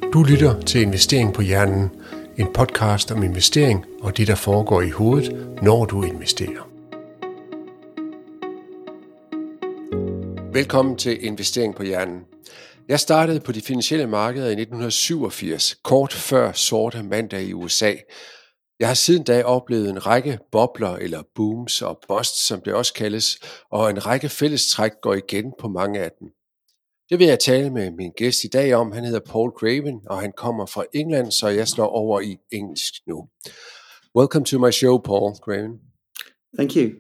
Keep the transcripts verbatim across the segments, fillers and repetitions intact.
Du lytter til Investering på Hjernen, en podcast om investering og det, der foregår i hovedet, når du investerer. Velkommen til Investering på Hjernen. Jeg startede på de finansielle markeder i nitten syvogfirs, kort før sorte mandag i U S A. Jeg har siden da oplevet en række bobler eller booms og busts, som det også kaldes, og en række fællestræk går igen på mange af dem. Det vil jeg tale med min gæst i dag om. Han hedder Paul Craven, og han kommer fra England, så jeg slår over i engelsk nu. Welcome to my show, Paul Craven. Thank you.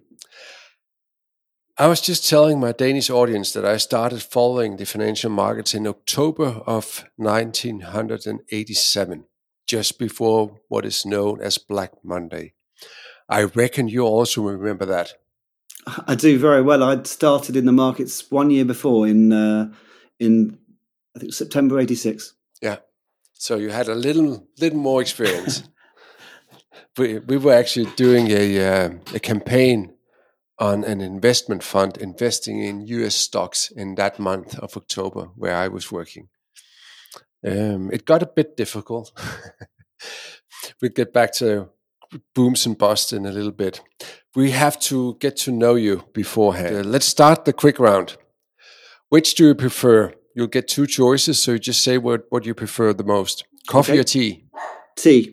I was just telling my Danish audience that I started following the financial markets in October of nineteen eighty-seven, just before what is known as Black Monday. I reckon you also remember that. I do very well. I'd started in the markets one year before in uh, in I think September eighty-six. Yeah, so you had a little little more experience. we we were actually doing a uh, a campaign on an investment fund investing in U S stocks in that month of October where I was working. Um, it got a bit difficult. We'll get back to booms and busts in a little bit. We have to get to know you beforehand. Uh, let's start the quick round. Which do you prefer? You'll get two choices, so you just say what, what you prefer the most. Coffee Okay. or tea? Tea.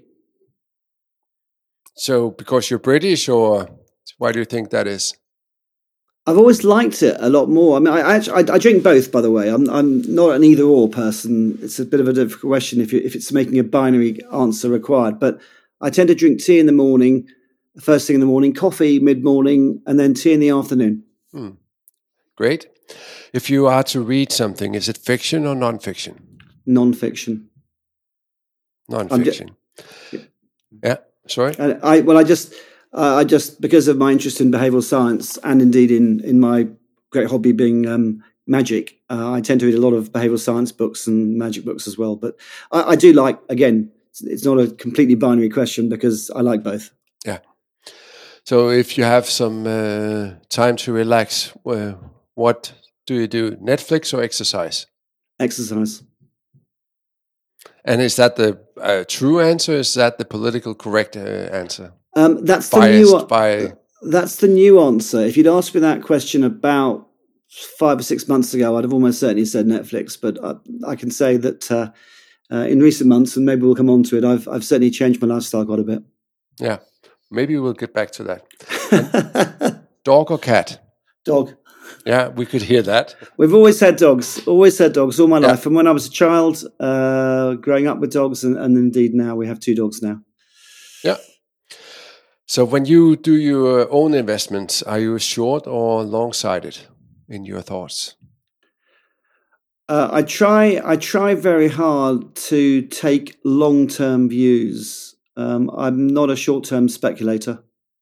So because you're British, or why do you think that is? I've always liked it a lot more. I mean, I actually I, I drink both, by the way. I'm I'm not an either or person. It's a bit of a difficult question if you, if it's making a binary answer required. But I tend to drink tea in the morning, first thing in the morning, coffee mid morning, and then tea in the afternoon. Hmm. Great. If you are to read something, is it fiction or non-fiction? Non-fiction. Non-fiction. Ju- yeah. Sorry. And I well, I just. Uh, I just, because of my interest in behavioural science and indeed in, in my great hobby being um, magic, uh, I tend to read a lot of behavioural science books and magic books as well. But I, I do like, again, it's, it's not a completely binary question because I like both. Yeah. So if you have some uh, time to relax, uh, what do you do? Netflix or exercise? Exercise. And is that the uh, true answer? Is that the political correct uh, answer? Um, that's the Biased new. by... That's the new answer. If you'd asked me that question about five or six months ago, I'd have almost certainly said Netflix. But I, I can say that uh, uh, in recent months, and maybe we'll come on to it, I've I've certainly changed my lifestyle quite a bit. Yeah, maybe we'll get back to that. Dog or cat? Dog. Yeah, we could hear that. We've always had dogs. Always had dogs all my Yeah. life, from when I was a child, uh, growing up with dogs, and, and indeed now we have two dogs now. Yeah. So when you do your own investments, are you short or long-sighted in your thoughts? Uh, I try. I try very hard to take long-term views. Um, I'm not a short-term speculator.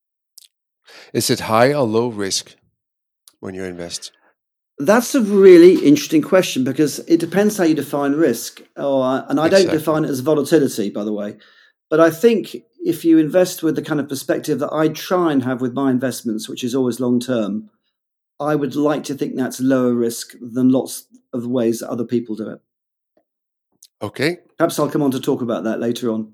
Is it high or low risk when you invest? That's a really interesting question because it depends how you define risk. Or, and I don't Exactly. define it as volatility, by the way. But I think if you invest with the kind of perspective that I try and have with my investments, which is always long-term, I would like to think that's lower risk than lots of the ways that other people do it. Okay. Perhaps I'll come on to talk about that later on.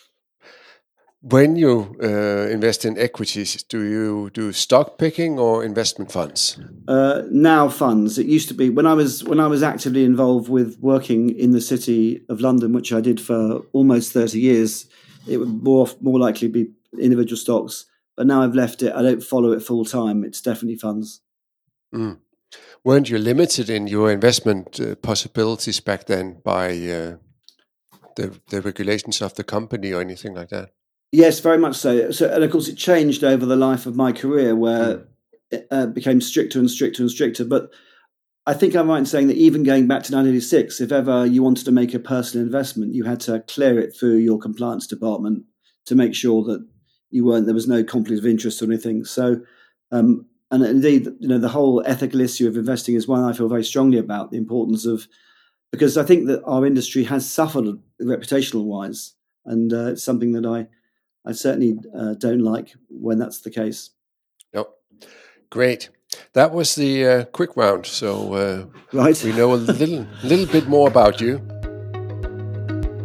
When you uh, invest in equities, do you do stock picking or investment funds? Uh, now funds. It used to be when I was when I was actively involved with working in the city of London, which I did for almost thirty years. It would more more likely be individual stocks. But now I've left it. I don't follow it full time. It's definitely funds. Mm. Weren't you limited in your investment uh, possibilities back then by uh, the the regulations of the company or anything like that? Yes, very much so. So, and of course, it changed over the life of my career, where it uh, became stricter and stricter and stricter. But I think I'm right in saying that even going back to nineteen eighty-six, if ever you wanted to make a personal investment, you had to clear it through your compliance department to make sure that you weren't there was no conflict of interest or anything. So, um, and indeed, you know, the whole ethical issue of investing is one I feel very strongly about. The importance of because I think that our industry has suffered reputational wise, and uh, it's something that I. I certainly uh, don't like when that's the case. Yep. Great. That was the uh, quick round. So uh, right. we know a little, little bit more about you.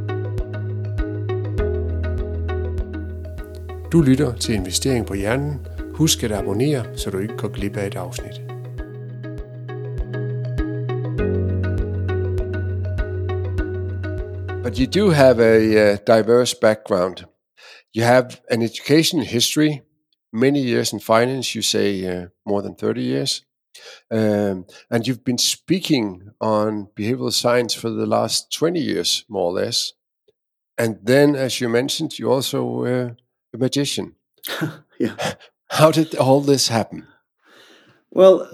Du lytter til Investering på Hjernen. Husk at abonnere, så du ikke går glip af et afsnit. But you do have a uh, diverse background. You have an education in history, many years in finance, you say uh, more than thirty years. Um, and you've been speaking on behavioral science for the last twenty years, more or less. And then, as you mentioned, you also were a magician. Yeah. How did all this happen? Well,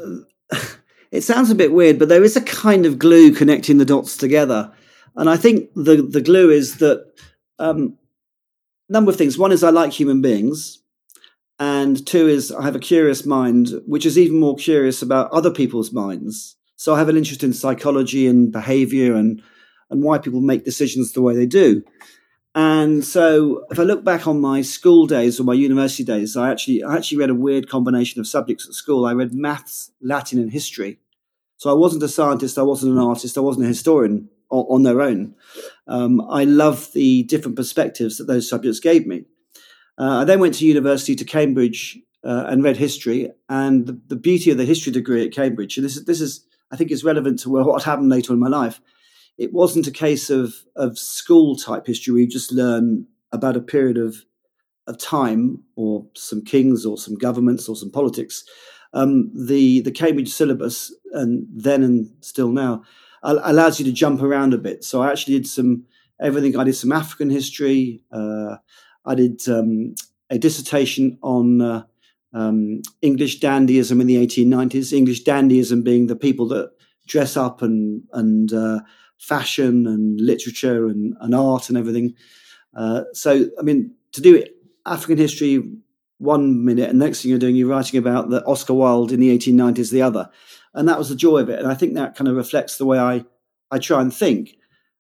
it sounds a bit weird, but there is a kind of glue connecting the dots together. And I think the, the glue is that um, number of things. One is I like human beings. And two is I have a curious mind, which is even more curious about other people's minds. So I have an interest in psychology and behavior and, and why people make decisions the way they do. And so if I look back on my school days or my university days, I actually I actually read a weird combination of subjects at school. I read maths, Latin and history. So I wasn't a scientist, I wasn't an artist, I wasn't a historian on, on their own. Um, I love the different perspectives that those subjects gave me. Uh, I then went to university to Cambridge uh, and read history. And the, the beauty of the history degree at Cambridge, and this is, this is I think is relevant to what happened later in my life. It wasn't a case of, of school type history where you just learn about a period of, of time or some kings or some governments or some politics. Um, the, the Cambridge syllabus, and then and still now, allows you to jump around a bit. So I actually did some, everything. I did some African history. Uh, I did um, a dissertation on uh, um, English dandyism in the eighteen nineties, English dandyism being the people that dress up and, and, uh, fashion and literature and, and art and everything. Uh, so, I mean, to do it, African history one minute, and next thing you're doing, you're writing about the Oscar Wilde in the eighteen nineties the other. And that was the joy of it. And I think that kind of reflects the way I, I try and think.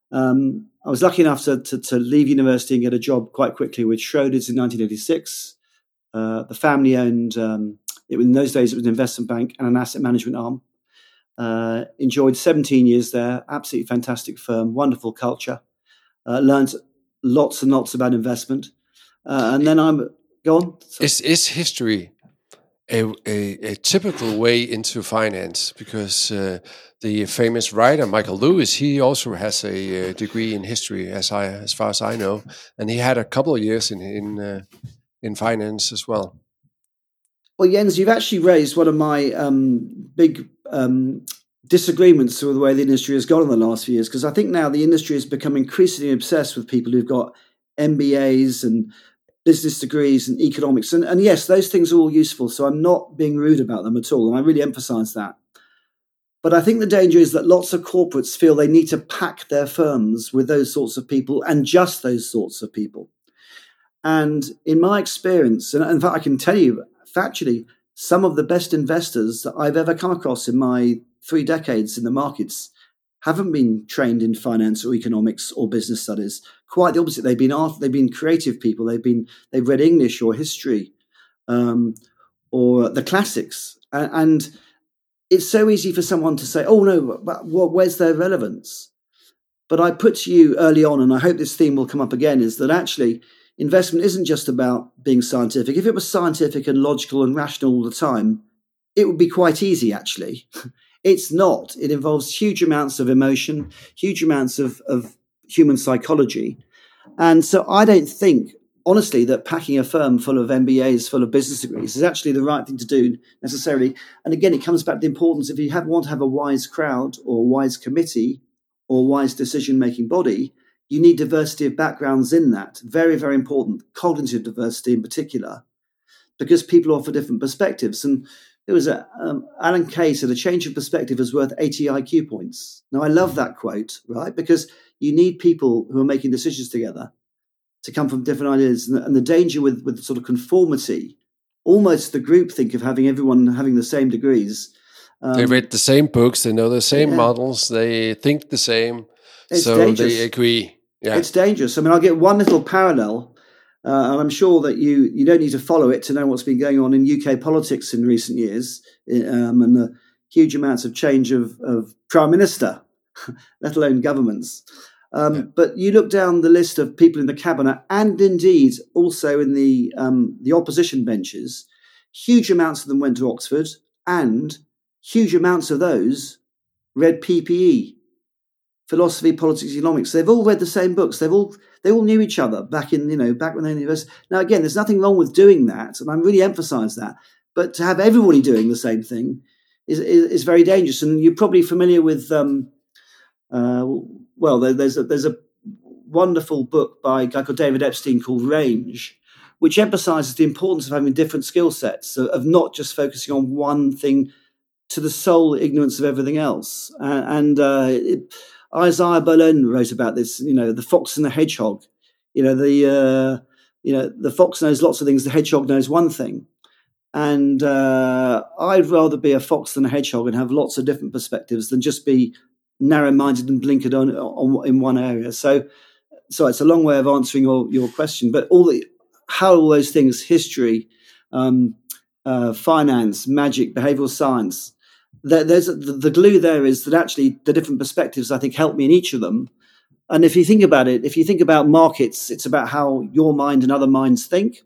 Um, I was lucky enough to, to, to leave university and get a job quite quickly with Schroders in nineteen eighty-six. Uh, the family owned, um, it, in those days, it was an investment bank and an asset management arm. Uh, enjoyed seventeen years there, absolutely fantastic firm, wonderful culture. Uh, learned lots and lots about investment. Uh, and then I'm, go on. So, is, is history a, a, a typical way into finance? Because uh, the famous writer, Michael Lewis, he also has a, a degree in history, as I, as far as I know. And he had a couple of years in, in, uh, in finance as well. Well, Jens, you've actually raised one of my um, big um, disagreements with the way the industry has gone in the last few years, because I think now the industry has become increasingly obsessed with people who've got M B As and business degrees and economics. And, and yes, those things are all useful, so I'm not being rude about them at all, and I really emphasize that. But I think the danger is that lots of corporates feel they need to pack their firms with those sorts of people and just those sorts of people. And in my experience, and in fact, I can tell you factually, some of the best investors that I've ever come across in my three decades in the markets haven't been trained in finance or economics or business studies. Quite the opposite. They've been art, they've been creative people. They've been they've read English or history um, or the classics. And, and it's so easy for someone to say, "Oh no, but where's their relevance?" But I put to you early on, and I hope this theme will come up again, is that actually investment isn't just about being scientific. If it was scientific and logical and rational all the time, it would be quite easy, actually. It's not. It involves huge amounts of emotion, huge amounts of, of human psychology. And so I don't think, honestly, that packing a firm full of M B As, full of business degrees, is actually the right thing to do necessarily. And again, it comes back to the importance, if you have, want to have a wise crowd or a wise committee or wise decision-making body, you need diversity of backgrounds in that. Very, very important. Cognitive diversity in particular, because people offer different perspectives. And there was a, um, Alan Kay said, a change of perspective is worth eighty I Q points. Now, I love that quote, right? Because you need people who are making decisions together to come from different ideas. And the, and the danger with, with sort of conformity, almost the groupthink of having everyone having the same degrees. Um, they read the same books, they know the same yeah. models, they think the same, it's so dangerous. They agree. Yeah. It's dangerous. I mean, I'll get one little parallel. Uh, and I'm sure that you you don't need to follow it to know what's been going on in U K politics in recent years, um, and the huge amounts of change of, of prime minister, let alone governments. Um, Yeah. But you look down the list of people in the cabinet, and indeed also in the um, the opposition benches, huge amounts of them went to Oxford, and huge amounts of those read P P E, philosophy, politics, economics. They've all read the same books. They've all they all knew each other back in you know back when they were in university. Now again, there's nothing wrong with doing that, and I really emphasise that. But to have everybody doing the same thing is is, is very dangerous. And you're probably familiar with. Um, uh, well, there, there's a, there's a wonderful book by a guy called David Epstein called Range, which emphasises the importance of having different skill sets, of, of not just focusing on one thing to the sole ignorance of everything else. Uh, and uh, it, Isaiah Berlin wrote about this. You know, the fox and the hedgehog. You know, the uh, you know the fox knows lots of things. The hedgehog knows one thing. And uh, I'd rather be a fox than a hedgehog and have lots of different perspectives than just be narrow-minded and blinkered on, on in one area. So, so it's a long way of answering your, your question. But all the how all those things, history, um, uh, finance, magic, behavioural science, there, there's the, the glue there is that actually the different perspectives I think help me in each of them. And if you think about it, if you think about markets, it's about how your mind and other minds think.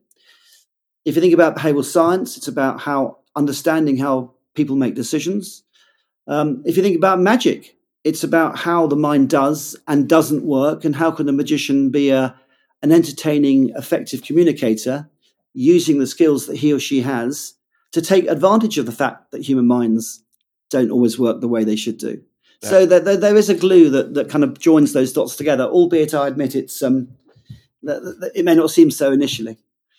If you think about behavioural science, it's about how understanding how people make decisions. Um, if you think about magic, it's about how the mind does and doesn't work, and how can a magician be a, an entertaining, effective communicator using the skills that he or she has to take advantage of the fact that human minds don't always work the way they should do. Yeah. So there, there, there is a glue that, that kind of joins those dots together, albeit I admit it's um, that, that it may not seem so initially.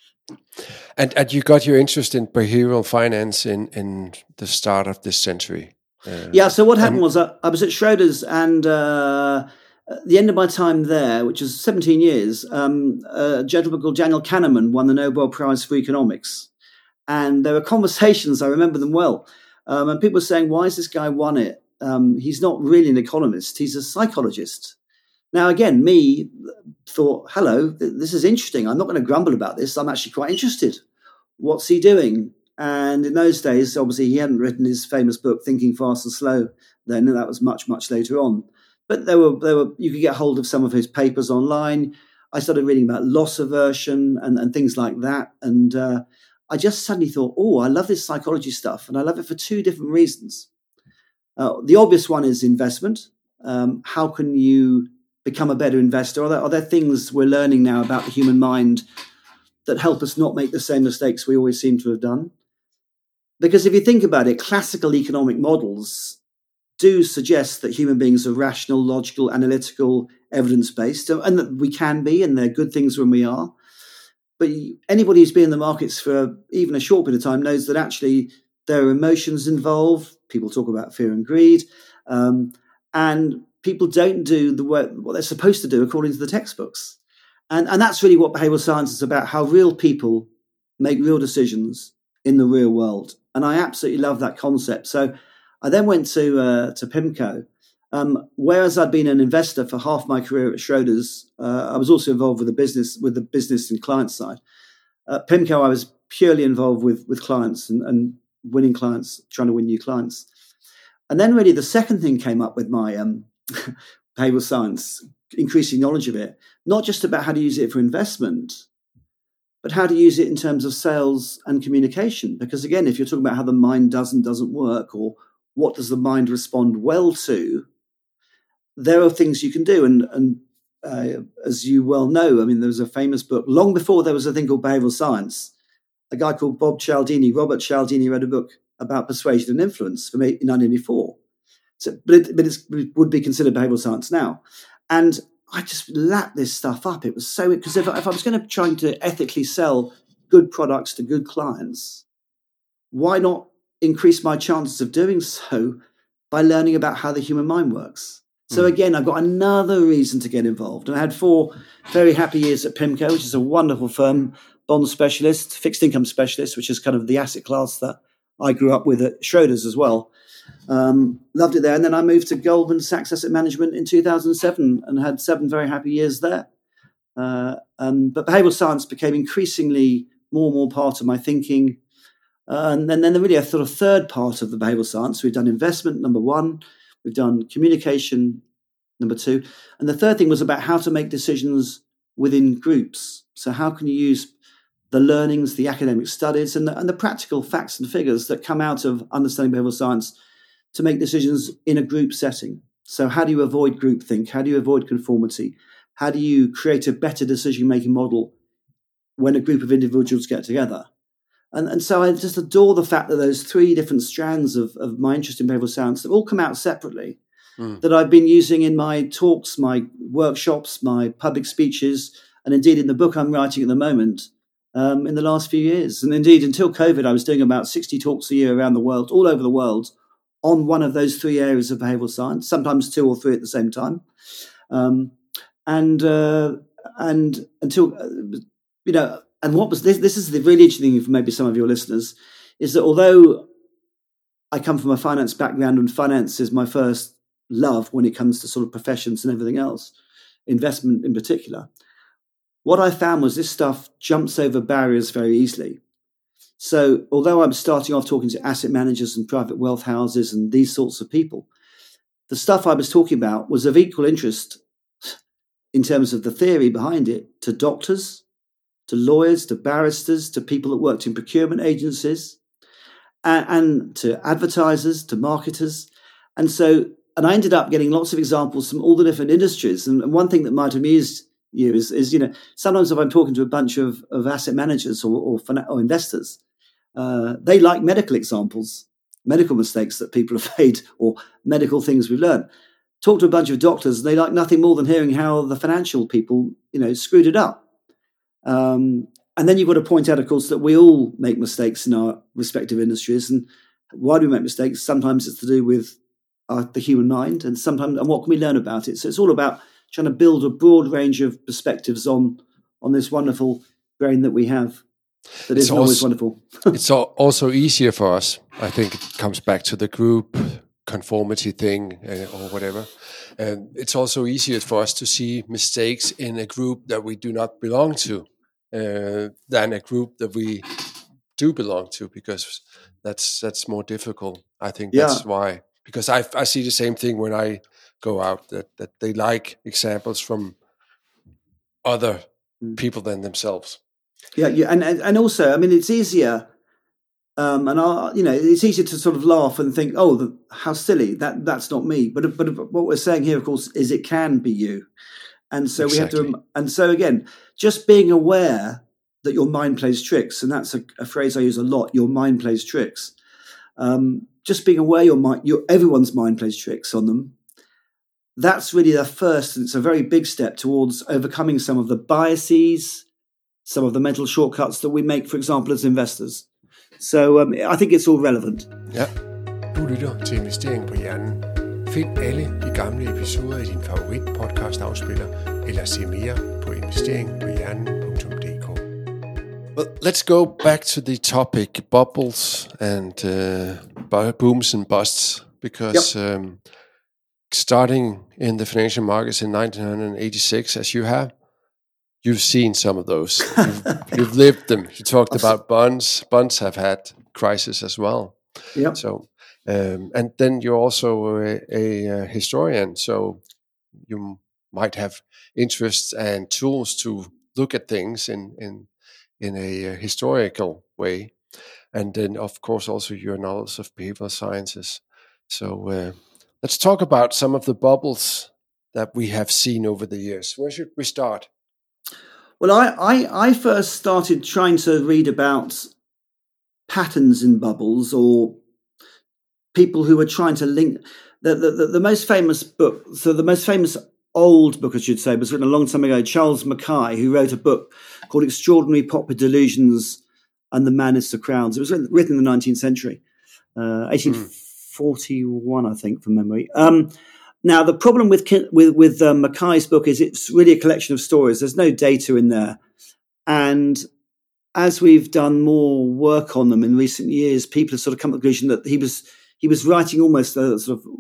And, and you got your interest in behavioral finance in, in the start of this century. Uh, yeah, so what happened um, was I, I was at Schroders, and uh, at the end of my time there, which was seventeen years, um, a gentleman called Daniel Kahneman won the Nobel Prize for Economics. And there were conversations, I remember them well, um, and people were saying, why has this guy won it? Um, he's not really an economist, he's a psychologist. Now, again, me thought, hello, th- this is interesting. I'm not going to grumble about this. I'm actually quite interested. What's he doing? And in those days, obviously, he hadn't written his famous book, Thinking Fast and Slow, then, and that was much, much later on. But there were, there were, you could get hold of some of his papers online. I started reading about loss aversion and, and things like that. And uh, I just suddenly thought, oh, I love this psychology stuff. And I love it for two different reasons. Uh, the obvious one is investment. Um, how can you become a better investor? Are there, are there things we're learning now about the human mind that help us not make the same mistakes we always seem to have done? Because if you think about it, classical economic models do suggest that human beings are rational, logical, analytical, evidence-based, and that we can be, and they're good things when we are. But anybody who's been in the markets for even a short bit of time knows that actually there are emotions involved. People talk about fear and greed, um, and people don't do the work, what they're supposed to do according to the textbooks. And, and that's really what behavioral science is about, how real people make real decisions in the real world. And I absolutely love that concept. So I then went to uh, to PIMCO. Um, whereas I'd been an investor for half my career at Schroders, uh, I was also involved with the business, with the business and client side. At PIMCO, I was purely involved with with clients and, and winning clients, trying to win new clients. And then really the second thing came up with my um, behavioral science, increasing knowledge of it, not just about how to use it for investment, but how to use it in terms of sales and communication. Because again, if you're talking about how the mind does and doesn't work, or what does the mind respond well to, there are things you can do. And, and uh, as you well know, I mean, there was a famous book, long before there was a thing called behavioral science, a guy called Bob Cialdini, Robert Cialdini, wrote a book about persuasion and influence from nineteen eighty-four. So, but it, but it's, it would be considered behavioral science now. And I just lapped this stuff up. It was so, because if, if I was going to try to ethically sell good products to good clients, why not increase my chances of doing so by learning about how the human mind works? So again, I've got another reason to get involved. And I had four very happy years at PIMCO, which is a wonderful firm, bond specialist, fixed income specialist, which is kind of the asset class that I grew up with at Schroders as well. Um, loved it there. And then I moved to Goldman Sachs Asset Management in two thousand seven and had seven very happy years there. Uh, um, but behavioral science became increasingly more and more part of my thinking. Uh, and then, then really a sort of third part of the behavioral science. We've done investment, number one. We've done communication, number two. And the third thing was about how to make decisions within groups. So how can you use the learnings, the academic studies, and the, and the practical facts and figures that come out of understanding behavioral science to make decisions in a group setting? So how do you avoid groupthink? How do you avoid conformity? How do you create a better decision-making model when a group of individuals get together? And, and so I just adore the fact that those three different strands of, of my interest in behavioral science that all come out separately, mm. that I've been using in my talks, my workshops, my public speeches, and indeed in the book I'm writing at the moment, Um, in the last few years. And indeed, until COVID, I was doing about sixty talks a year around the world, all over the world, on one of those three areas of behavioral science, sometimes two or three at the same time. Um, and uh, and until, uh, you know, and what was this, this is the really interesting thing for maybe some of your listeners, is that although I come from a finance background and finance is my first love when it comes to sort of professions and everything else, investment in particular, what I found was this stuff jumps over barriers very easily. So although I'm starting off talking to asset managers and private wealth houses and these sorts of people, the stuff I was talking about was of equal interest in terms of the theory behind it to doctors, to lawyers, to barristers, to people that worked in procurement agencies, and, and to advertisers, to marketers. And so, and I ended up getting lots of examples from all the different industries. And, and one thing that might amuse you is, is, you know, sometimes if I'm talking to a bunch of, of asset managers or, or, or investors, uh, they like medical examples, medical mistakes that people have made or medical things we've learned. Talk to a bunch of doctors, and they like nothing more than hearing how the financial people, you know, screwed it up. Um, and then you've got to point out, of course, that we all make mistakes in our respective industries. And why do we make mistakes? Sometimes it's to do with uh, the human mind, and sometimes, and what can we learn about it? So it's all about trying to build a broad range of perspectives on on this wonderful brain that we have. That is always wonderful. It's also easier for us. I think it comes back to the group conformity thing uh, or whatever. And it's also easier for us to see mistakes in a group that we do not belong to uh, than a group that we do belong to, because that's that's more difficult. I think that's yeah. why. Because I I see the same thing when I go out, that, that they like examples from other mm. people than themselves. Yeah, yeah, and and also, I mean, it's easier, um, and I, you know, it's easier to sort of laugh and think, oh, the, how silly, that that's not me. But but what we're saying here, of course, is it can be you, and so exactly. we have to. And so again, just being aware that your mind plays tricks, and that's a, a phrase I use a lot. Your mind plays tricks. Um, just being aware your mind, your everyone's mind plays tricks on them. That's really the first, and it's a very big step towards overcoming some of the biases, some of the mental shortcuts that we make, for example, as investors. So um, I think it's all relevant. Ja, du lytter til Investering på Hjernen. Find alle de gamle episoder i din favorit podcast afspiller, eller se mere på investering på hjernen punktum d k. Well, let's go back to the topic, bubbles and uh, booms and busts, because yep. um, starting in the financial markets in nineteen eighty-six, as you have, you've seen some of those. You've, you've lived them. You talked about bonds. Bonds have had crisis as well. Yeah. So, um, and then you're also a, a, a historian, so you might have interests and tools to look at things in in in a historical way. And then, of course, also your knowledge of behavioral sciences. So uh, let's talk about some of the bubbles that we have seen over the years. Where should we start? Well, I, I, I first started trying to read about patterns in bubbles, or people who were trying to link the, the, the, the most famous book. So the most famous old book, I should say, was written a long time ago. Charles Mackay, who wrote a book called Extraordinary Popular Delusions and the Madness of Crowds. It was written, written in the nineteenth century, uh, eighteen forty-one, mm. I think, from memory. Um, Now, the problem with with with um, Mackay's book is it's really a collection of stories. There's no data in there, and as we've done more work on them in recent years, people have sort of come to the conclusion that he was he was writing almost a sort of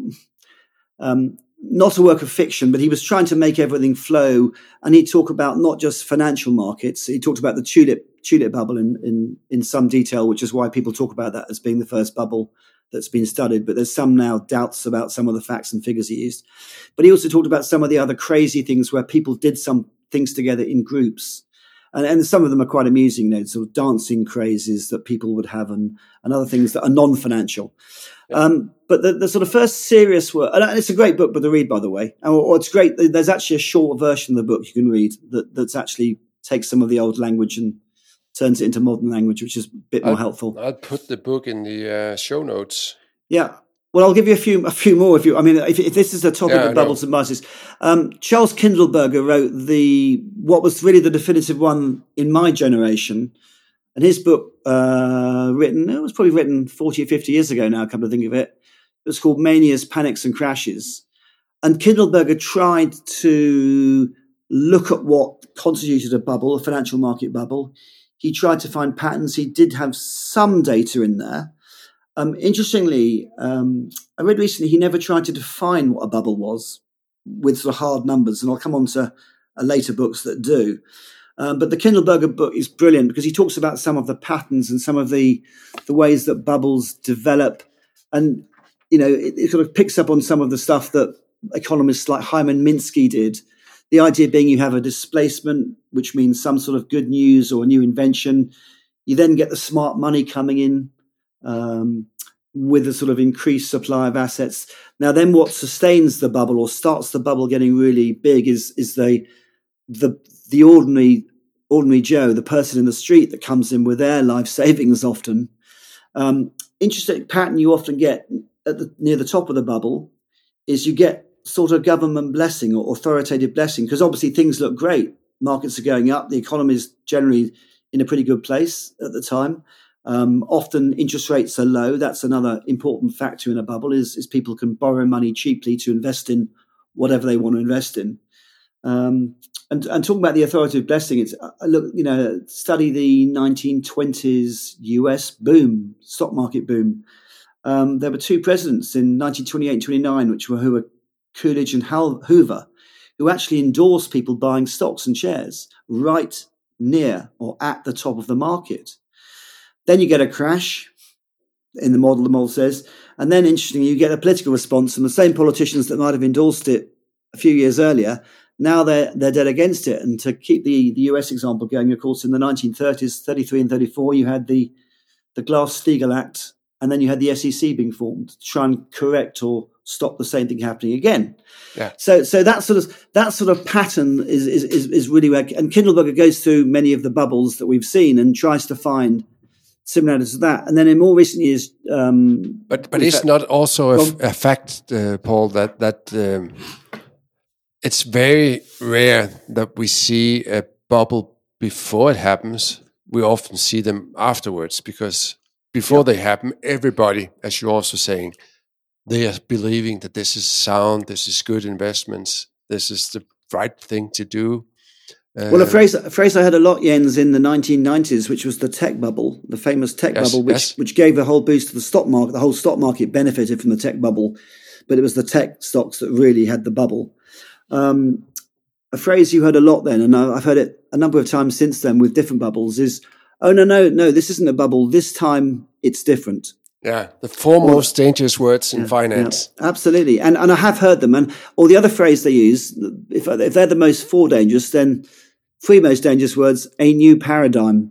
um, not a work of fiction, but he was trying to make everything flow. And he'd talk about not just financial markets. He talked about the tulip tulip bubble in in in some detail, which is why people talk about that as being the first bubble that's been studied, but there's some now doubts about some of the facts and figures he used. But he also talked about some of the other crazy things where people did some things together in groups. And, and some of them are quite amusing, you know, sort of dancing crazes that people would have and, and other things that are non-financial. Yeah. Um, but the, the sort of first serious work, and it's a great book to read, by the way. Or, or it's great. There's actually a short version of the book you can read that that's actually takes some of the old language and turns it into modern language, which is a bit more I'll, helpful. I'll put the book in the uh, show notes. Yeah. Well, I'll give you a few a few more if you. I mean, if, if this is a topic yeah, of bubbles and buzzes, um, Charles Kindleberger wrote the what was really the definitive one in my generation, and his book uh, written it was probably written forty or fifty years ago now. Come to think of it, it was called Manias, Panics, and Crashes, and Kindleberger tried to look at what constituted a bubble, a financial market bubble. He tried to find patterns. He did have some data in there. Um, interestingly, um, I read recently he never tried to define what a bubble was with sort of hard numbers, and I'll come on to uh, later books that do. Um, but the Kindleberger book is brilliant because he talks about some of the patterns and some of the the ways that bubbles develop, and you know it, it sort of picks up on some of the stuff that economists like Hyman Minsky did. The idea being you have a displacement, which means some sort of good news or a new invention. You then get the smart money coming in. Um, with a sort of increased supply of assets. Now, then what sustains the bubble or starts the bubble getting really big is is the the the ordinary ordinary Joe, the person in the street that comes in with their life savings often. Um, interesting pattern you often get at the, near the top of the bubble is you get sort of government blessing or authoritative blessing because obviously things look great. Markets are going up. The economy is generally in a pretty good place at the time. Um, often interest rates are low. That's another important factor in a bubble is, is people can borrow money cheaply to invest in whatever they want to invest in. Um, and, and talking about the authoritative blessing, it's uh, look, you know, study the nineteen twenties U S boom, stock market boom. Um, there were two presidents in nineteen twenty-eight and twenty-nine, which were who were Coolidge and Hal Hoover, who actually endorsed people buying stocks and shares right near or at the top of the market. Then you get a crash in the model, the model says. And then, interestingly, you get a political response from the same politicians that might have endorsed it a few years earlier. Now they're, they're dead against it. And to keep the, the U S example going, of course, in the nineteen thirties, thirty-three and thirty-four, you had the, the Glass-Steagall Act, and then you had the S E C being formed to try and correct or stop the same thing happening again. Yeah. So so that sort of that sort of pattern is is is, is really where, and Kindleberger goes through many of the bubbles that we've seen and tries to find similarities to that. And then in more recent years, um, but but it's fact, not also a, well, a fact, uh, Paul, that that um, it's very rare that we see a bubble before it happens. We often see them afterwards because before yeah. they happen, everybody, as you're also saying, they are believing that this is sound, this is good investments, this is the right thing to do. Uh, well, a phrase, a phrase I had a lot, Jens, in the nineteen nineties, which was the tech bubble, the famous tech yes, bubble, which yes. which gave a whole boost to the stock market. The whole stock market benefited from the tech bubble, but it was the tech stocks that really had the bubble. Um, a phrase you heard a lot then, and I've heard it a number of times since then with different bubbles, is, oh, no, no, no, this isn't a bubble. This time it's different. Yeah, the four or, most dangerous words in yeah, finance. Yeah, absolutely. And and I have heard them. And or the other phrase they use, if, if they're the most four dangerous, then three most dangerous words, a new paradigm.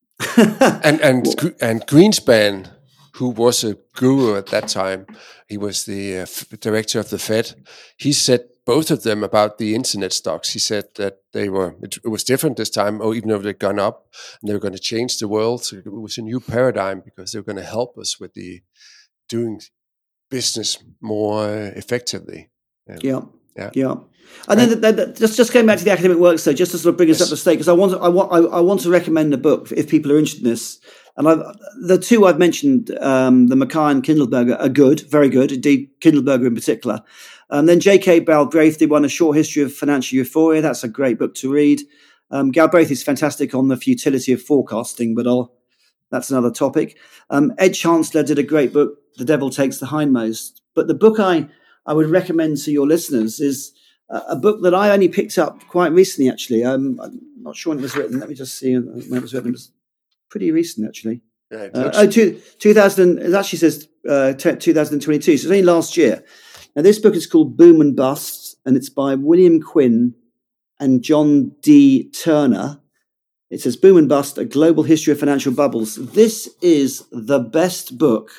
and and and Greenspan, who was a guru at that time, he was the uh, director of the Fed. He said both of them about the internet stocks. He said that they were it, it was different this time, or even though they'd gone up and they were going to change the world. So it was a new paradigm because they were going to help us with the doing business more effectively. Yeah, yeah. yeah. yeah. And then the, the, the, just just going back to the academic work, so just to sort of bring us yes. up to state, because I want to, I want I, I want to recommend a book if people are interested in this. And I've, the two I've mentioned, um, the Mackay and Kindleberger, are good, very good, indeed, Kindleberger in particular. And then J K Galbraith did one, A Short History of Financial Euphoria. That's a great book to read. Um, Galbraith is fantastic on the futility of forecasting, but I'll, that's another topic. Um, Ed Chancellor did a great book, The Devil Takes the Hindmost. But the book I, I would recommend to your listeners is a book that I only picked up quite recently, actually. Um, I'm not sure when it was written. Let me just see when it was written. It was pretty recent, actually. Yeah, it Uh, looks. oh, two, two thousand. It actually says uh, t- twenty twenty-two. So it's only last year. Now this book is called Boom and Bust, and it's by William Quinn and John D. Turner. It says Boom and Bust: A Global History of Financial Bubbles. This is the best book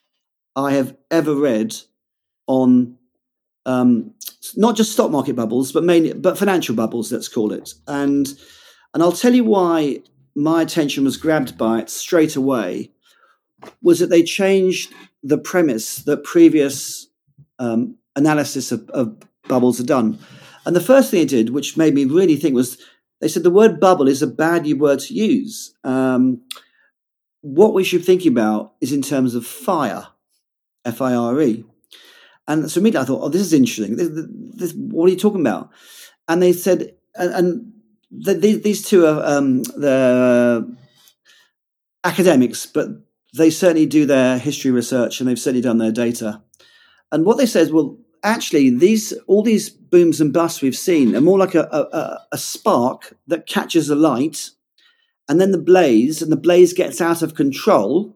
I have ever read on um, not just stock market bubbles, but mainly but financial bubbles. Let's call it. And and I'll tell you why my attention was grabbed by it straight away. Was that they changed the premise that previous um, analysis of, of bubbles had done. And the first thing they did, which made me really think, was they said the word bubble is a bad word to use. Um, what we should think about is in terms of fire, F I R E. And so immediately I thought, oh, this is interesting. This, this, what are you talking about? And they said, and, and the, these, these two are um, the academics, but they certainly do their history research and they've certainly done their data. And what they said is, well, actually, these all these booms and busts we've seen are more like a, a, a spark that catches a light, and then the blaze, and the blaze gets out of control,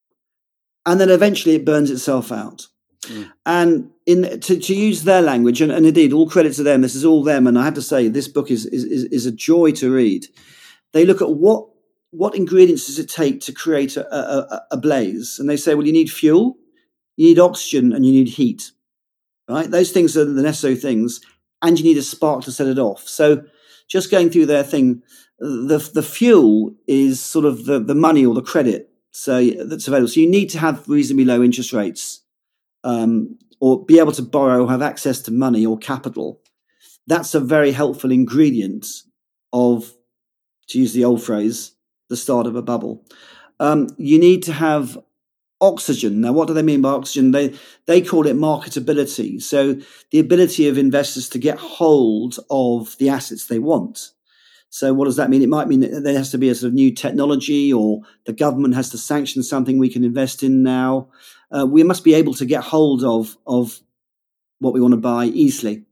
and then eventually it burns itself out. Mm. And in to, to use their language, and, and indeed, all credit to them, this is all them, and I have to say, this book is is, is a joy to read. They look at what what ingredients does it take to create a, a, a blaze, and they say, well, you need fuel, you need oxygen, and you need heat. Right, those things are the necessary things, and you need a spark to set it off. So, just going through their thing, the the fuel is sort of the, the money or the credit, so that's available. So you need to have reasonably low interest rates, um, or be able to borrow, or have access to money or capital. That's a very helpful ingredient of, to use the old phrase, the start of a bubble. Um, you need to have oxygen. Now, what do they mean by oxygen? They they call it marketability. So the ability of investors to get hold of the assets they want. So what does that mean? It might mean that there has to be a sort of new technology, or the government has to sanction something we can invest in now. Uh, we must be able to get hold of, of what we want to buy easily.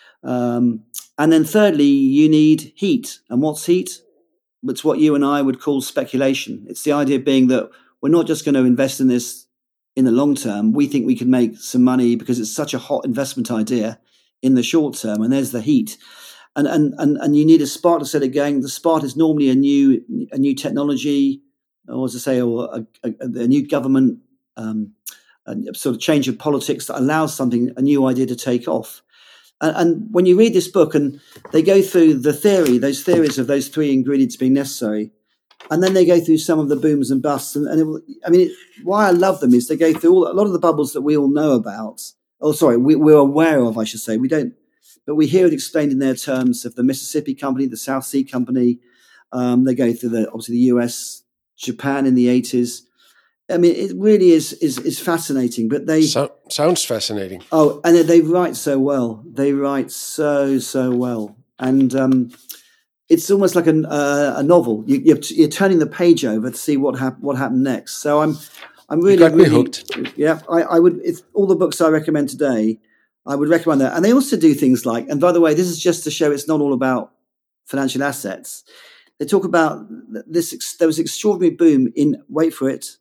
Um, and then thirdly, you need heat. And what's heat? It's what you and I would call speculation. It's the idea being that we're not just going to invest in this in the long term. We think we can make some money because it's such a hot investment idea in the short term. And there's the heat. And and and, and you need a spark to set it going. The spark is normally a new a new technology, or as I say, or a, a, a new government, um, a sort of change of politics that allows something, a new idea to take off. And, and when you read this book and they go through the theory, those theories of those three ingredients being necessary, and then they go through some of the booms and busts. And, and it, I mean, it, why I love them is they go through all, a lot of the bubbles that we all know about. Oh, sorry, we, we're aware of, I should say. We don't, but we hear it explained in their terms of the Mississippi Company, the South Sea Company. Um, they go through the obviously the U S, Japan in the eighties. I mean, it really is is is fascinating. But they so, sounds fascinating. Oh, and they write so well. They write so so well, and um, it's almost like a, uh, a novel. You, you're, you're turning the page over to see what hap- what happened next. So I'm I'm really you got really me hooked. Yeah, I, I would. It's all the books I recommend today. I would recommend that. And they also do things like, and by the way, this is just to show it's not all about financial assets. They talk about this. There was an extraordinary boom in, wait for it,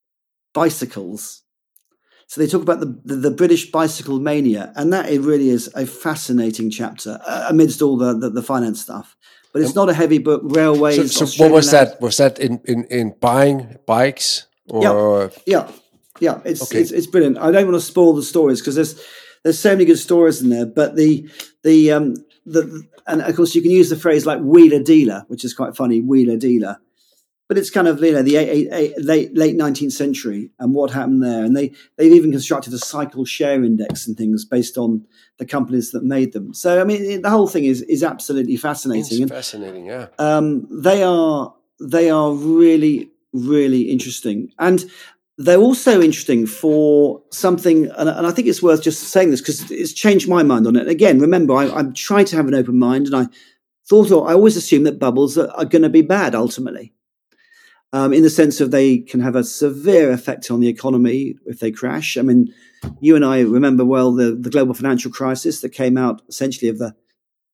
bicycles. So they talk about the, the, the British bicycle mania, and that it really is a fascinating chapter uh, amidst all the, the, the finance stuff. But it's not a heavy book. Railways. So, so what was that? Was that in, in, in buying bikes? Or? Yeah, yeah, yeah. It's, okay. it's it's brilliant. I don't want to spoil the stories because there's there's so many good stories in there. But the the um the and of course you can use the phrase like wheeler dealer, which is quite funny. Wheeler dealer. But it's kind of, you know, the eight, eight, late late nineteenth century and what happened there. And they, they've even constructed a cycle share index and things based on the companies that made them. So, I mean, it, the whole thing is is absolutely fascinating. It's fascinating, yeah. Um, they are they are really, really interesting. And they're also interesting for something, and, and I think it's worth just saying this because it's changed my mind on it. Again, remember, I, I'm trying to have an open mind, and I thought, I always assume that bubbles are, are going to be bad ultimately. Um, in the sense of they can have a severe effect on the economy if they crash. I mean, you and I remember well the, the global financial crisis that came out essentially of the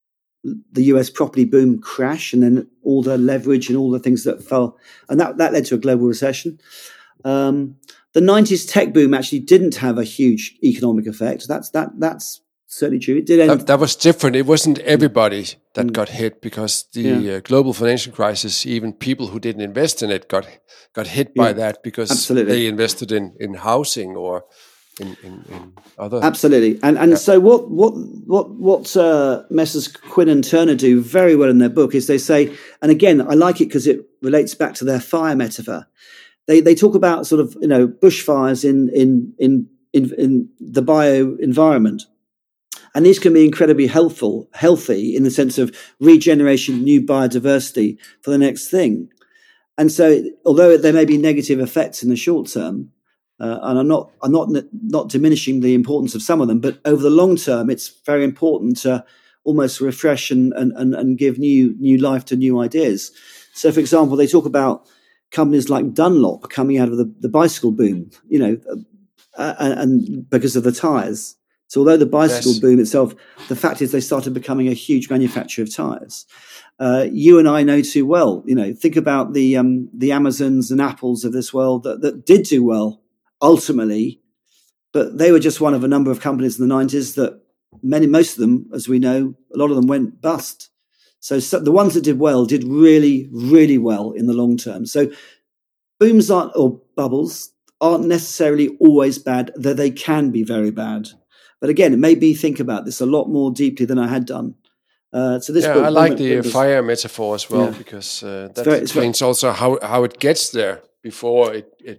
the U S property boom crash, and then all the leverage and all the things that fell, and that, that led to a global recession. Um, the nineties tech boom actually didn't have a huge economic effect. That's that that's certainly true. It did end. That, that was different. It wasn't everybody that mm. got hit, because the yeah. uh, global financial crisis, even people who didn't invest in it got got hit yeah. by that, because Absolutely. they invested in, in housing or in, in, in other. Absolutely. And and yeah. so what what what what uh, Messrs. Quinn and Turner do very well in their book is they say, and again, I like it because it relates back to their fire metaphor. They they talk about sort of, you know, bushfires in in in in, in the bio environment. And these can be incredibly helpful, healthy in the sense of regeneration, new biodiversity for the next thing. And so, although there may be negative effects in the short term, uh, and I'm not, I'm not, not diminishing the importance of some of them, but over the long term, it's very important to almost refresh and and and, and give new new life to new ideas. So, for example, they talk about companies like Dunlop coming out of the, the bicycle boom, you know, uh, and, and because of the tires. So although the bicycle yes. boom itself, the fact is they started becoming a huge manufacturer of tires. Uh, you and I know too well, you know, think about the um, the Amazons and Apples of this world that, that did do well ultimately, but they were just one of a number of companies in the nineties that many, most of them, as we know, a lot of them went bust. So, so the ones that did well did really, really well in the long term. So booms aren't, or bubbles aren't necessarily always bad, though they can be very bad. But again, it made me think about this a lot more deeply than I had done. Uh, so this yeah, book, I like the was, fire metaphor as well, yeah. because uh, that very, explains very, also how, how it gets there before it. it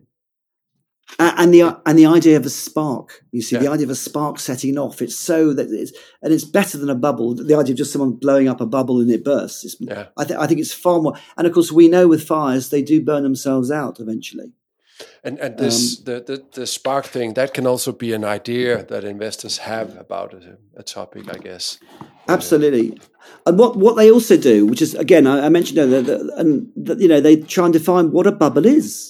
and the it, and the idea of a spark. You see, yeah. the idea of a spark setting off. It's so that it's and it's better than a bubble. The idea of just someone blowing up a bubble and it bursts. It's, yeah. I think I think it's far more. And of course, we know with fires they do burn themselves out eventually. And and this um, the, the the spark thing, that can also be an idea that investors have about a, a topic, I guess. Absolutely. Uh, and what, what they also do, which is again, I, I mentioned earlier, that, and that, you know, they try and define what a bubble is.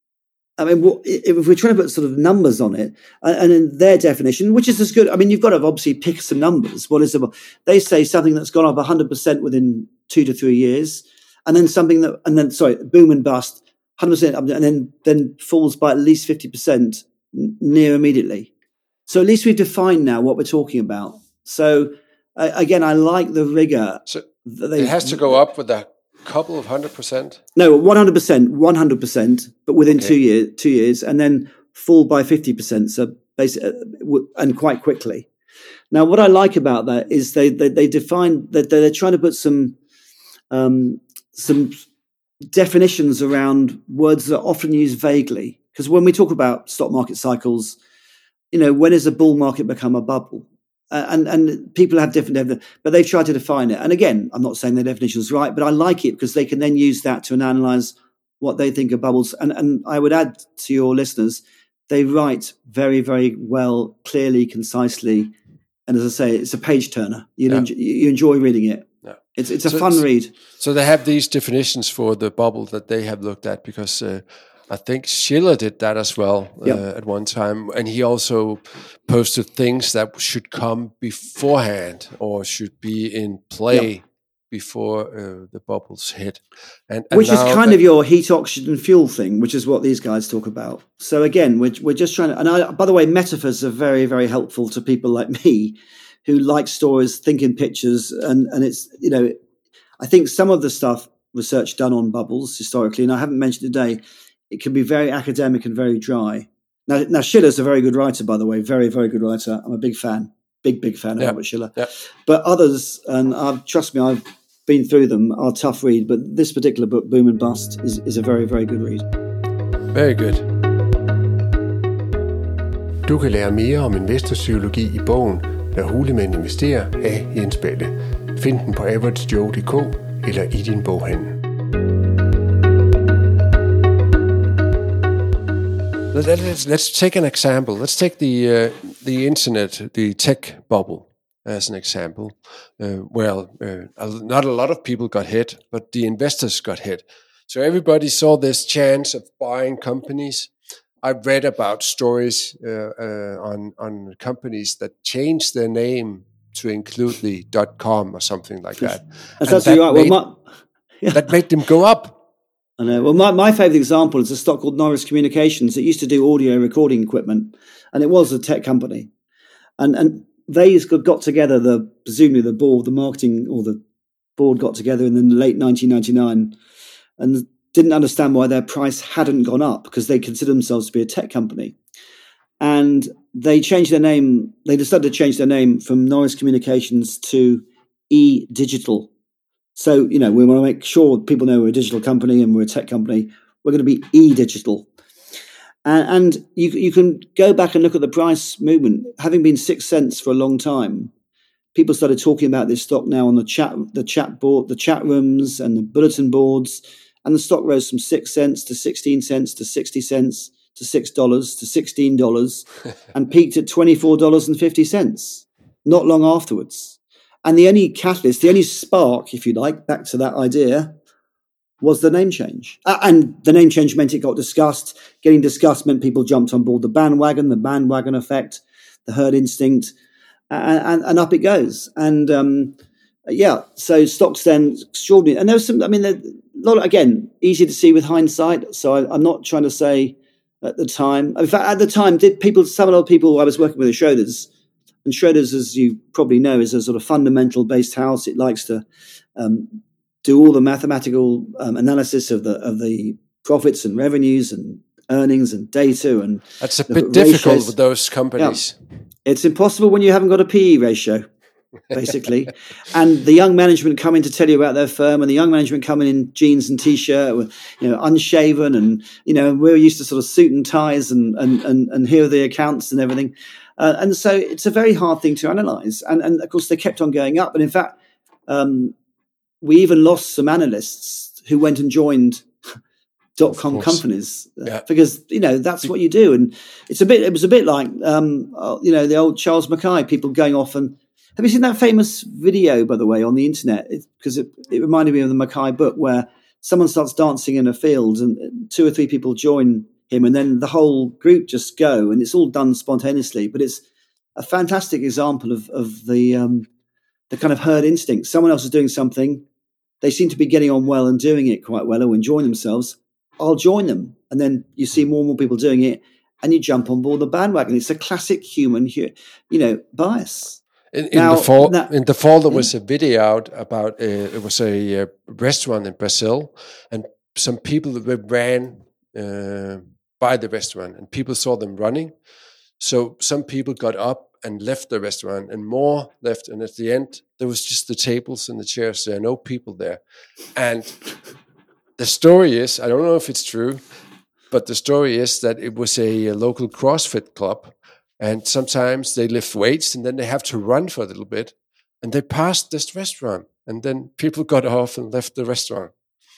I mean, what, if we're trying to put sort of numbers on it, and, and in their definition, which is as good. I mean, you've got to obviously pick some numbers. What is a, they say something that's gone up one hundred percent within two to three years, and then something that, and then sorry, boom and bust. one hundred percent, and then, then falls by at least fifty percent near immediately. So at least we've defined now what we're talking about. So uh, again, I like the rigor. So they, it has to go up with a couple of hundred percent? No, one hundred percent, one hundred percent, but within okay. two, year, two years, and then fall by fifty percent, so basically, and quite quickly. Now, what I like about that is they they, they define that they're trying to put some um, some definitions around words that are often used vaguely. Because when we talk about stock market cycles, you know, when does a bull market become a bubble? Uh, and and people have different definitions, but they've tried to define it. And again, I'm not saying their definition is right, but I like it because they can then use that to analyze what they think are bubbles. And and I would add to your listeners, they write very, very well, clearly, concisely. And as I say, it's a page turner. You yeah. enjoy, you enjoy reading it. Yeah. It's it's a so, fun read. So they have these definitions for the bubble that they have looked at, because uh, I think Shiller did that as well uh, yep. at one time, and he also posted things that should come beforehand or should be in play yep. before uh, the bubbles hit. And, and which is kind that, of your heat, oxygen, fuel thing, which is what these guys talk about. So again, we're we're just trying to. And I, by the way, metaphors are very, very helpful to people like me who like stories, think in pictures, and and it's, you know, I think some of the stuff research done on bubbles historically, and I haven't mentioned today, it can be very academic and very dry. Now, now Schiller's a very good writer, by the way, very, very good writer. I'm a big fan, big, big fan of yeah. Albert Schiller. Yeah. But others, and I've, trust me, I've been through them, are tough read. But this particular book, Boom and Bust, is, is a very, very good read. Very good. Du kan lære mere om investorpsykologi i bogen Når hulemænd investerer af Jens Balle. Find den på average joe punktum d k eller i din boghandel. Let's, let's take an example. Let's take the uh, the internet, the tech bubble, as an example. Uh, well, uh, not a lot of people got hit, but the investors got hit. So everybody saw this chance of buying companies. I've read about stories uh, uh, on on companies that changed their name to include the .com or something like that. That's absolutely right. Made, well, my, yeah. That made them go up. I know. Well, my, my favourite example is a stock called Norris Communications. It used to do audio recording equipment, and it was a tech company. And and they got together, the presumably the board, the marketing or the board got together in the late nineteen ninety-nine and didn't understand why their price hadn't gone up, because they consider themselves to be a tech company. And they changed their name. They decided to change their name from Norris Communications to E Digital. So, you know, we want to make sure people know we're a digital company and we're a tech company. We're going to be E Digital. And, and you, you can go back and look at the price movement. Having been six cents for a long time, people started talking about this stock now on the chat, the chat board, the chat rooms and the bulletin boards. And the stock rose from six cents to sixteen cents to sixty cents to six dollars to sixteen dollars and peaked at twenty-four dollars and fifty cents not long afterwards. And the only catalyst, the only spark, if you like, back to that idea was the name change. Uh, and the name change meant it got discussed. Getting discussed meant people jumped on board the bandwagon, the bandwagon effect, the herd instinct, and, and, and up it goes. And um, yeah, so stocks then extraordinary. And there was some, I mean, a lot, again, easy to see with hindsight. So I, I'm not trying to say at the time. In fact, at the time, did people, some of the people I was working with at Schroders, and Schroders, as you probably know, is a sort of fundamental-based house. It likes to um, do all the mathematical um, analysis of the of the profits and revenues and earnings and data. And that's a bit difficult with those companies. Yeah. It's impossible when you haven't got a P E ratio, basically. And the young management come in to tell you about their firm, and the young management come in in jeans and T-shirt, with, you know, unshaven, and you know, we're used to sort of suit and ties, and and and, and here are the accounts and everything. Uh, and so it's a very hard thing to analyse. And, and of course, they kept on going up. And in fact, um, we even lost some analysts who went and joined dot-com companies uh, yeah. because, you know, that's what you do. And it's a bit, it was a bit like, um, uh, you know, the old Charles Mackay, people going off. And have you seen that famous video, by the way, on the internet? Because it, it, it reminded me of the Mackay book, where someone starts dancing in a field and two or three people join him, and then the whole group just go, and it's all done spontaneously. But it's a fantastic example of of the um, the kind of herd instinct. Someone else is doing something, they seem to be getting on well and doing it quite well, or enjoying themselves. I'll join them, and then you see more and more people doing it, and you jump on board the bandwagon. It's a classic human, you know, bias. In, in now, the fall, that, in the fall, there was a video out about uh, it was a uh, restaurant in Brazil, and some people that ran. Uh, by the restaurant, and people saw them running. So some people got up and left the restaurant, and more left. And at the end, there was just the tables and the chairs there, no people there. And the story is, I don't know if it's true, but the story is that it was a, a local CrossFit club. And sometimes they lift weights and then they have to run for a little bit. And they passed this restaurant. And then people got off and left the restaurant.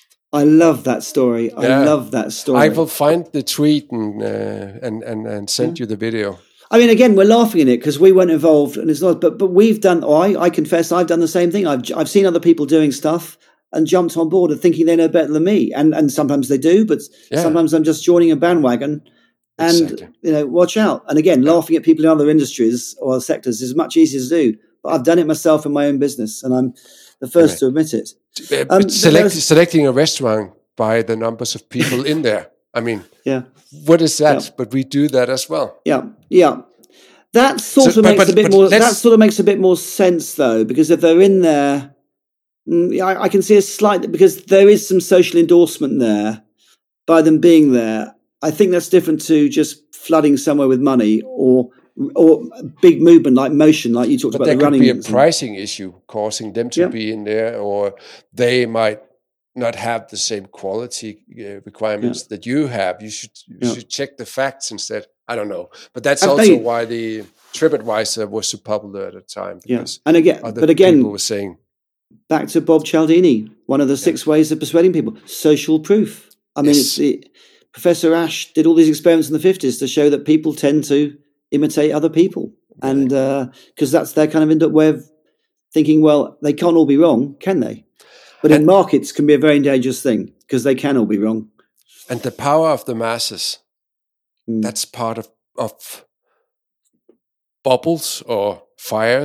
I love that story. I yeah. love that story. I will find the tweet and uh, and, and and send yeah. you the video. I mean, again, we're laughing at it because we weren't involved, and it's not. But but we've done. Or I, I confess, I've done the same thing. I've I've seen other people doing stuff and jumped on board and thinking they know better than me, and and sometimes they do, but yeah. sometimes I'm just joining a bandwagon. And exactly. you know, watch out. And again, yeah. laughing at people in other industries or sectors is much easier to do. But I've done it myself in my own business, and I'm the first right. to admit it. Um, Select, selecting a restaurant by the numbers of people in there. I mean, yeah. what is that? Yeah. But we do that as well. Yeah, yeah. That sort so, of but, makes but, a bit more. That sort of makes a bit more sense, though, because if they're in there, I, I can see a slight because there is some social endorsement there by them being there. I think that's different to just flooding somewhere with money or. Or big movement like motion, like you talked but about the running. There could be a pricing issue causing them to yeah. be in there, or they might not have the same quality uh, requirements yeah. that you have. You should you yeah. should check the facts instead. I don't know, but that's and also they, why the TripAdvisor was so popular at the time. Because yeah, and again, but again, people were saying back to Bob Cialdini, one of the six yeah. ways of persuading people: social proof. I mean, yes. it's it, Professor Ash did all these experiments in the fifties to show that people tend to imitate other people, really? And because uh, that's their kind of way of thinking. Well, they can't all be wrong, can they? But and, in markets, can be a very dangerous thing because they can all be wrong. And the power of the masses, mm. that's part of, of bubbles or fires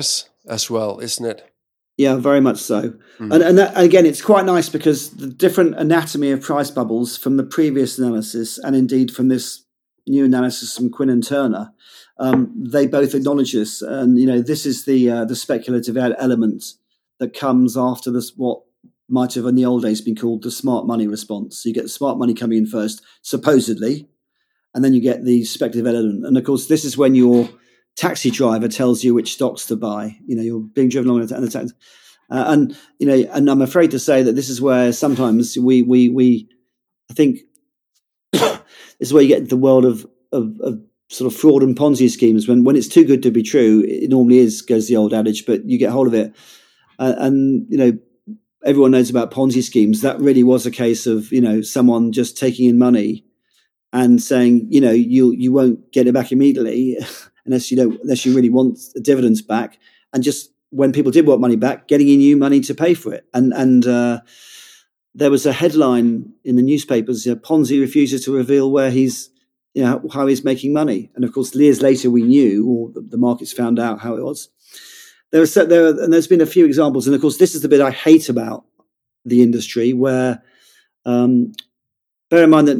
as well, isn't it? Yeah, very much so. Mm. And and that, again, it's quite nice because the different anatomy of price bubbles from the previous analysis and indeed from this new analysis from Quinn and Turner, um, they both acknowledge this. And, you know, this is the uh, the speculative element that comes after this, what might have in the old days been called the smart money response. So you get the smart money coming in first, supposedly, and then you get the speculative element. And, of course, this is when your taxi driver tells you which stocks to buy. You know, you're being driven along in the taxi. Uh, and, you know, and I'm afraid to say that this is where sometimes we, we, we I think, this is where you get into the world of, of, of sort of fraud and Ponzi schemes. When, when it's too good to be true, it normally is, goes the old adage, but you get hold of it. Uh, and, you know, everyone knows about Ponzi schemes. That really was a case of, you know, someone just taking in money and saying, you know, you you won't get it back immediately unless you don't, unless you really want the dividends back. And just when people did want money back, getting you new money to pay for it. And and uh, there was a headline in the newspapers: you know, Ponzi refuses to reveal where he's, you know, how he's making money. And of course, years later, we knew, or the, the markets found out how it was. There was there, and there's been a few examples, and of course, this is the bit I hate about the industry, where um, bear in mind that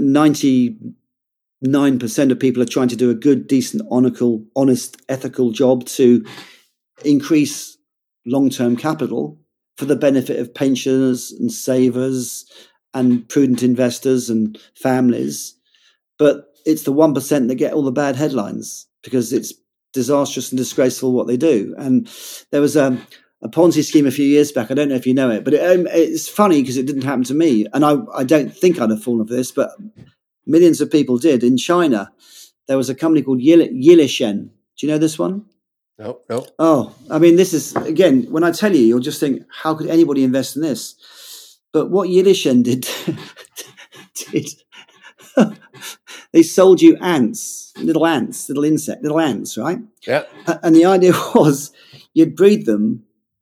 ninety-nine percent of people are trying to do a good, decent, honest, ethical job to increase long-term capital for the benefit of pensioners and savers and prudent investors and families. But it's the one percent that get all the bad headlines because it's disastrous and disgraceful what they do. And there was a, a Ponzi scheme a few years back. I don't know if you know it, but it, um, it's funny because it didn't happen to me. And I, I don't think I'd have fallen for this, but millions of people did. In China, there was a company called Yilishen. Do you know this one? No, no. Oh, I mean, this is, again, when I tell you, you'll just think, how could anybody invest in this? But what Yilishen did, did they sold you ants, little ants, little insect, little ants, right? Yeah. And the idea was you'd breed them,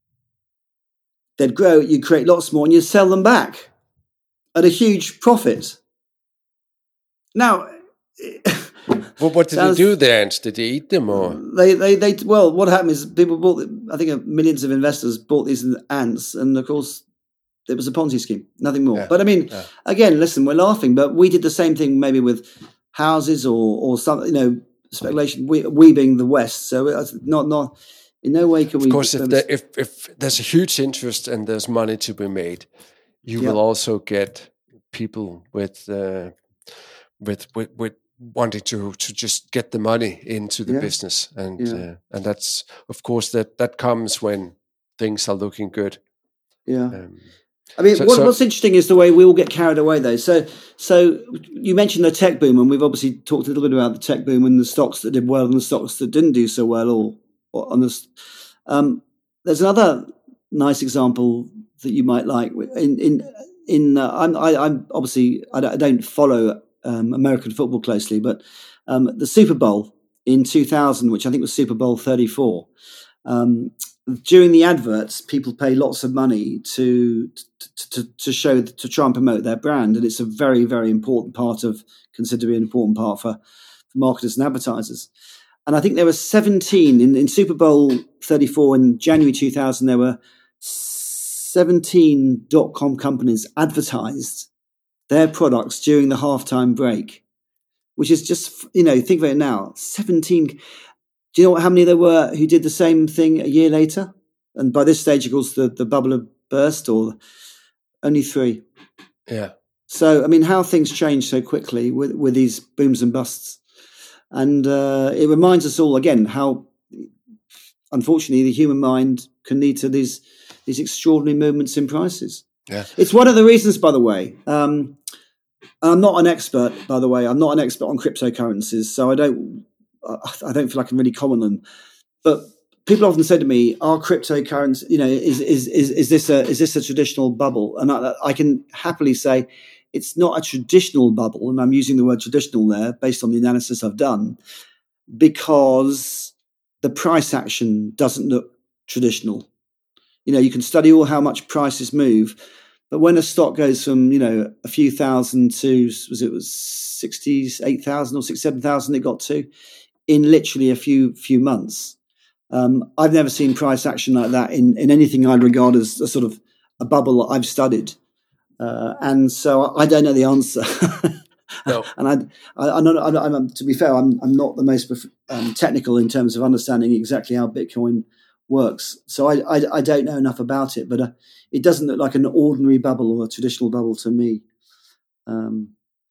they'd grow, you'd create lots more, and you'd sell them back at a huge profit. Now, well, what did sounds, they do, the ants? Did they eat them or? They, they, they. Well, what happened is people bought. I think millions of investors bought these ants, and of course, it was a Ponzi scheme. Nothing more. Yeah. But I mean, yeah. again, listen, we're laughing, but we did the same thing maybe with houses or or something. You know, speculation. We, we being the West, so it's not not in no way can we. Of course, if there, if if there's a huge interest and there's money to be made, you yeah. will also get people with. Uh, With, with with wanting to to just get the money into the yeah. business, and yeah. uh, and that's of course that that comes when things are looking good. Yeah, um, I mean, so, what, so, what's interesting is the way we all get carried away, though. So, so you mentioned the tech boom, and we've obviously talked a little bit about the tech boom and the stocks that did well and the stocks that didn't do so well, or, or on this. Um, there's another nice example that you might like. In in in, uh, I'm I, I'm obviously I don't, I don't follow. Um, American football closely, but um, the Super Bowl in two thousand, which I think was Super Bowl thirty-four, um, during the adverts, people pay lots of money to, to to to show to try and promote their brand, and it's a very very important part of considered to be an important part for, for marketers and advertisers. And I think there were seventeen in, in Super Bowl thirty-four in January two thousand. There were seventeen dot com companies advertised their products during the halftime break, which is just, you know, think of it now, seventeen. Do you know how many there were who did the same thing a year later? And by this stage, of course, the, the bubble had burst, or only three. Yeah. So, I mean, how things change so quickly with, with these booms and busts. And uh, it reminds us all, again, how, unfortunately, the human mind can lead to these these extraordinary movements in prices. Yeah. It's one of the reasons, by the way. Um, I'm not an expert, by the way. I'm not an expert on cryptocurrencies, so I don't. I don't feel I can really comment on them. But people often say to me, "Are cryptocurrency, you know, is is is is this a is this a traditional bubble?" And I, I can happily say it's not a traditional bubble, and I'm using the word traditional there based on the analysis I've done, because the price action doesn't look traditional. You know, you can study all how much prices move, but when a stock goes from, you know, a few thousand to, was it was sixty-eight thousand or sixty-seven thousand it got to in literally a few few months, Um, I've never seen price action like that in, in anything I regard as a sort of a bubble that I've studied. Uh, and so I don't know the answer. No. and I, I, I'm not, I'm, I'm, to be fair, I'm, I'm not the most um, technical in terms of understanding exactly how Bitcoin works. So I, I, I don't know enough about it, but uh, it doesn't look like an ordinary bubble or a traditional bubble to me. Um,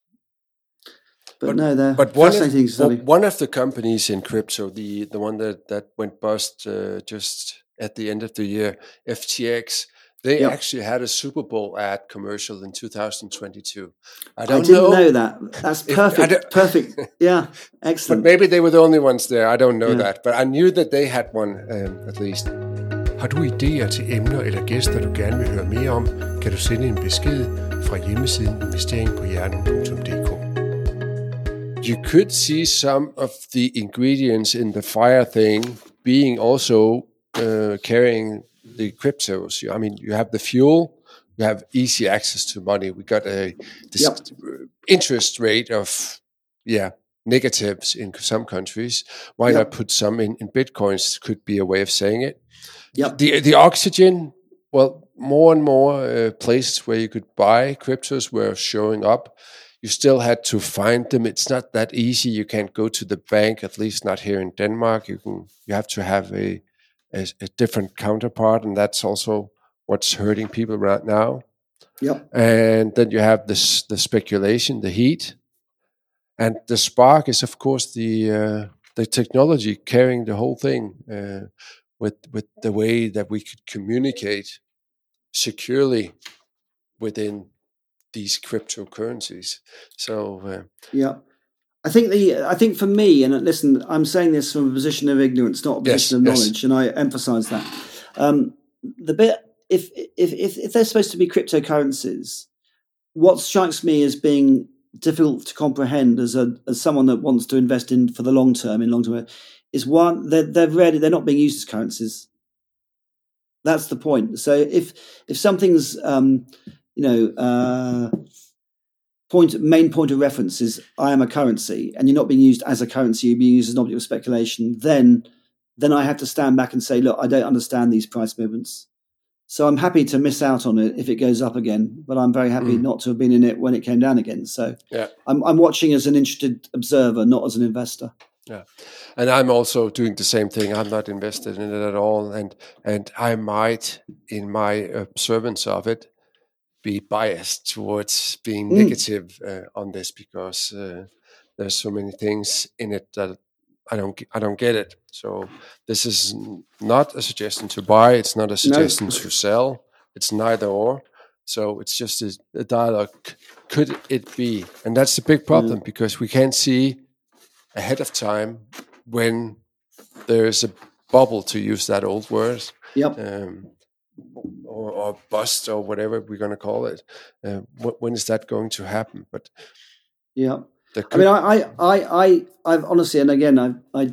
but, but no, they're but fascinating one of, one of the companies in crypto, the, the one that, that went bust uh, just at the end of the year, F T X, they yep. actually had a Super Bowl ad commercial in two thousand twenty-two. I don't I didn't know, know that. That's perfect. Perfect. Yeah, excellent. But maybe they were the only ones there. I don't know yeah. that. But I knew that they had one, um, at least. Har du idéer til emner eller gæster, du gerne vil høre mere om, kan du sende en besked fra hjemmesiden investering på hjernen punktum d k. You could see some of the ingredients in the fire thing being also uh, carrying the cryptos. I mean, you have the fuel, you have easy access to money. We got a this yep. interest rate of, yeah, negatives in some countries. Why yep. not put some in, in Bitcoins could be a way of saying it. Yep. The, the oxygen, well, more and more uh, places where you could buy cryptos were showing up. You still had to find them. It's not that easy. You can't go to the bank, at least not here in Denmark. You can. You have to have a A, a different counterpart, and that's also what's hurting people right now. Yep. And then you have this the speculation, the heat, and the spark is, of course, the uh, the technology carrying the whole thing uh, with with the way that we could communicate securely within these cryptocurrencies. So uh, yeah. I think the I think for me, and listen, I'm saying this from a position of ignorance, not a position yes, of knowledge, yes. and I emphasise that. Um, the bit if, if if if they're supposed to be cryptocurrencies, what strikes me as being difficult to comprehend as a as someone that wants to invest in for the long term, in long term, is one they're they're ready, they're not being used as currencies. That's the point. So if if something's um, you know. Uh, Point, main point of reference is I am a currency, and you're not being used as a currency, you're being used as an object of speculation, then then I have to stand back and say, look, I don't understand these price movements. So I'm happy to miss out on it if it goes up again, but I'm very happy mm. not to have been in it when it came down again. So yeah. I'm, I'm watching as an interested observer, not as an investor. Yeah, and I'm also doing the same thing. I'm not invested in it at all, and and I might, in my observance of it, be biased towards being mm. negative uh, on this because uh, there's so many things in it that I don't I don't get it. So this is not a suggestion to buy. It's not a suggestion no. to sell. It's neither or. So it's just a, a dialogue. Could it be? And that's the big problem mm. because we can't see ahead of time when there is a bubble, to use that old word. Yep. Um, Or, or bust or whatever we're going to call it. Uh, wh- when is that going to happen? But yeah, I mean, I, I, I, I've honestly, and again, I, I,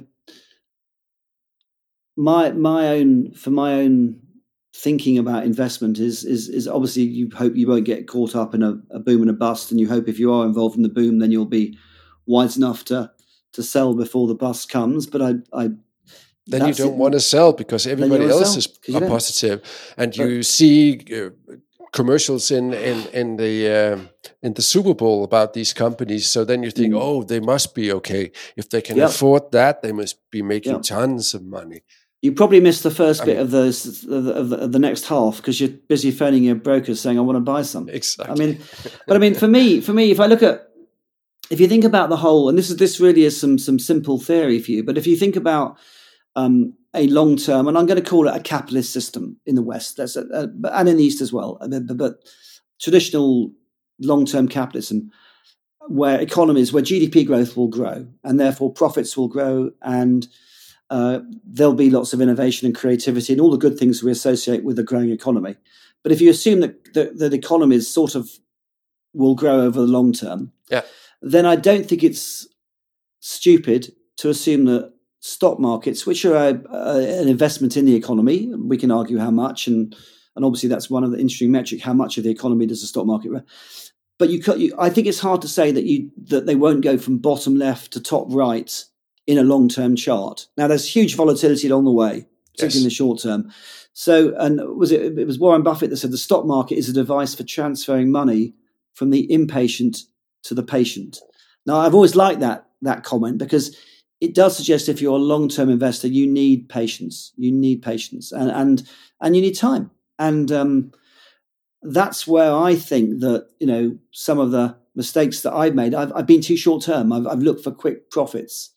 my, my own, for my own thinking about investment is, is, is obviously you hope you won't get caught up in a, a boom and a bust, and you hope if you are involved in the boom, then you'll be wise enough to, to sell before the bust comes. But I, I. Then you don't it. want to sell because everybody else is are positive, and you but, see uh, commercials in in in the um, in the Super Bowl about these companies. So then you think, mm. oh, they must be okay if they can yep. afford that. They must be making yep. tons of money. You probably missed the first I bit mean, of the of the, of the next half because you're busy phoning your brokers saying, "I want to buy some." Exactly. I mean, but I mean, for me, for me, if I look at if you think about the whole, and this is this really is some some simple theory for you, but if you think about um, a long term, and I'm going to call it a capitalist system in the West, that's a, a, and in the East as well, but, but traditional long term capitalism, where economies, where G D P growth will grow, and therefore profits will grow, and uh, there'll be lots of innovation and creativity and all the good things we associate with a growing economy. But if you assume that that, that economies sort of will grow over the long term, yeah. then I don't think it's stupid to assume that stock markets, which are a, a, an investment in the economy, we can argue how much, and and obviously that's one of the interesting metrics. How much of the economy does the stock market? But you, you, I think it's hard to say that you that they won't go from bottom left to top right in a long-term chart. Now, there's huge volatility along the way, particularly yes. in the short term. So, and was it, it was Warren Buffett that said the stock market is a device for transferring money from the impatient to the patient. Now, I've always liked that that comment because it does suggest if you're a long-term investor, you need patience. You need patience and and, and you need time. And um, that's where I think that, you know, some of the mistakes that I've made, I've, I've been too short-term. I've, I've looked for quick profits.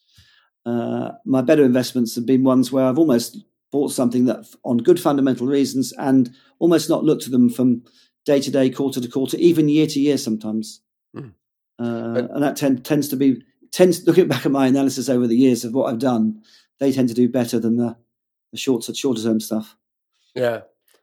Uh, my better investments have been ones where I've almost bought something that on good fundamental reasons and almost not looked at them from day to day, quarter to quarter, even year to year sometimes. Mm. Uh, but, and that tend, tends to be, tends looking back at my analysis over the years of what I've done, they tend to do better than the, the short, shorter term stuff. Yeah,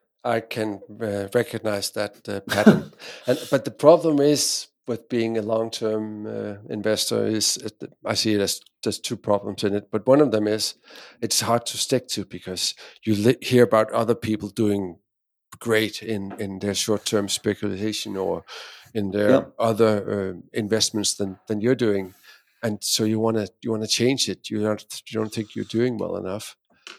I can uh, recognize that uh, pattern. and But the problem is with being a long-term uh, investor is, I see it as there's two problems in it. But one of them is it's hard to stick to because you li- hear about other people doing great in, in their short-term speculation or in their yep. other uh, investments than, than you're doing. And so you want to you want to change it. You don't you don't think you're doing well enough.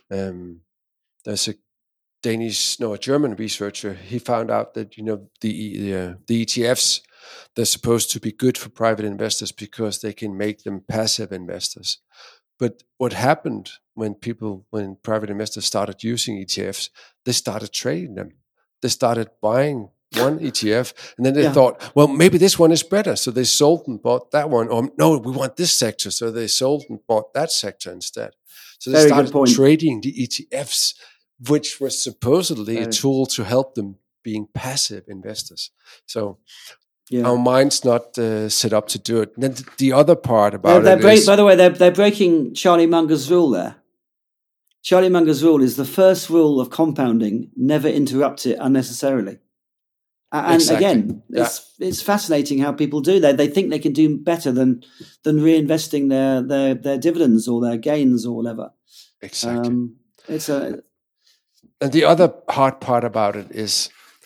Um, there's a Danish, no, a German researcher. He found out that you know the the, uh, the E T Fs, they're supposed to be good for private investors because they can make them passive investors. But what happened when people, when private investors started using E T Fs, they started trading them. They started buying one E T F, and then they yeah. thought, well, maybe this one is better. So they sold and bought that one. Or no, we want this sector. So they sold and bought that sector instead. So they Very started trading the E T Fs, which was supposedly Very. a tool to help them being passive investors. So yeah. our mind's not uh, set up to do it. And then the other part about they're, they're it break, is... By the way, they're, they're breaking Charlie Munger's rule there. Charlie Munger's rule is the first rule of compounding, never interrupt it unnecessarily. And exactly. again, it's yeah. it's fascinating how people do that. They think they can do better than than reinvesting their their, their dividends or their gains or whatever. Exactly. Um, it's a... And the other hard part about it is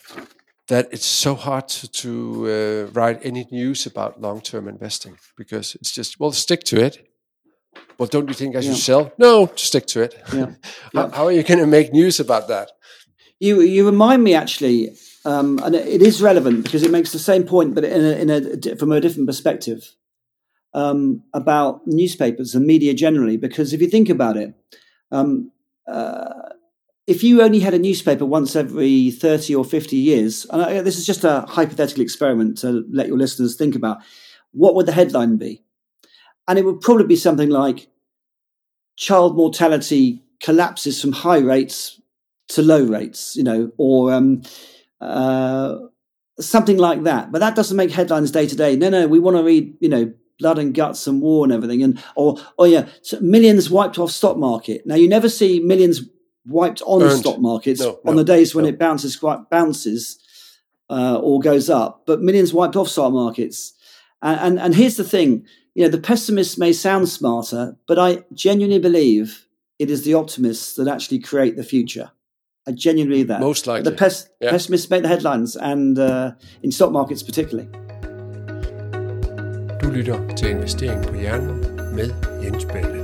that it's so hard to, to uh, write any news about long-term investing because it's just, well, stick to it. Well, don't you think I should yeah. sell? No, stick to it. Yeah. how, how are you going to make news about that? You you remind me actually, um, and it is relevant because it makes the same point, but in a, in a from a different perspective um, about newspapers and media generally. Because if you think about it, um, uh, if you only had a newspaper once every thirty or fifty years, and I, this is just a hypothetical experiment to let your listeners think about, what would the headline be? And it would probably be something like child mortality collapses from high rates to low rates, you know, or um, uh, something like that. But that doesn't make headlines day to day. No, no, we want to read, you know, blood and guts and war and everything. And or, oh yeah, so millions wiped off stock market. Now, you never see millions wiped on Earned. stock markets no, on no, the days when no. it bounces, bounces uh, or goes up, but millions wiped off stock markets. And, and, and here's the thing. You know, the pessimists may sound smarter, but I genuinely believe it is the optimists that actually create the future. I genuinely believe that. Most likely. The pes- yeah. pessimists make the headlines, and uh, in stock markets particularly. Du lytter til Investering på Hjernen med Jens Balle.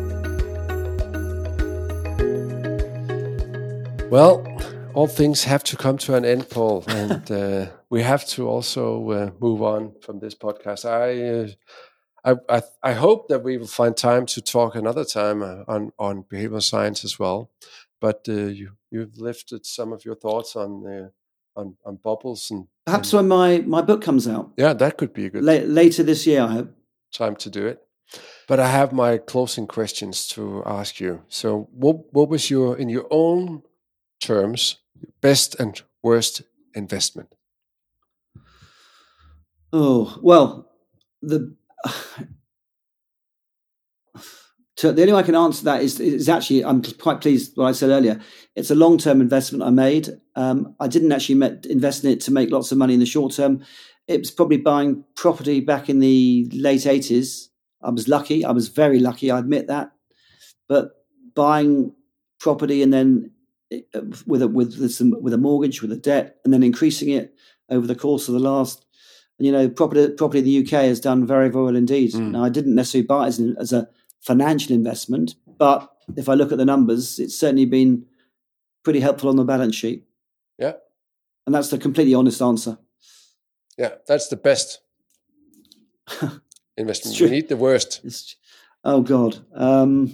Well, all things have to come to an end, Paul, and uh, we have to also uh, move on from this podcast. I, uh, I, I, I hope that we will find time to talk another time uh, on on behavioral science as well. But uh, you you've lifted some of your thoughts on uh, on on bubbles and perhaps and, when my, my book comes out. Yeah, that could be a good La- later this year, I hope. Time to do it. But I have my closing questions to ask you. So, what what was your, in your own terms, best and worst investment? Oh well, the. So the only way I can answer that is, is actually, I'm quite pleased with what I said earlier. It's a long-term investment I made. Um, I didn't actually met, invest in it to make lots of money in the short term. It was probably buying property back in the late eighties. I was lucky. I was very lucky, I admit that. But buying property and then with a, with some, with a mortgage, with a debt, and then increasing it over the course of the last, you know, property property in the U K has done very, very well indeed. Mm. Now, I didn't necessarily buy it as, an, as a financial investment, but if I look at the numbers, it's certainly been pretty helpful on the balance sheet. Yeah. And that's the completely honest answer. Yeah, that's the best investment. You need the worst. It's, oh, God. Um,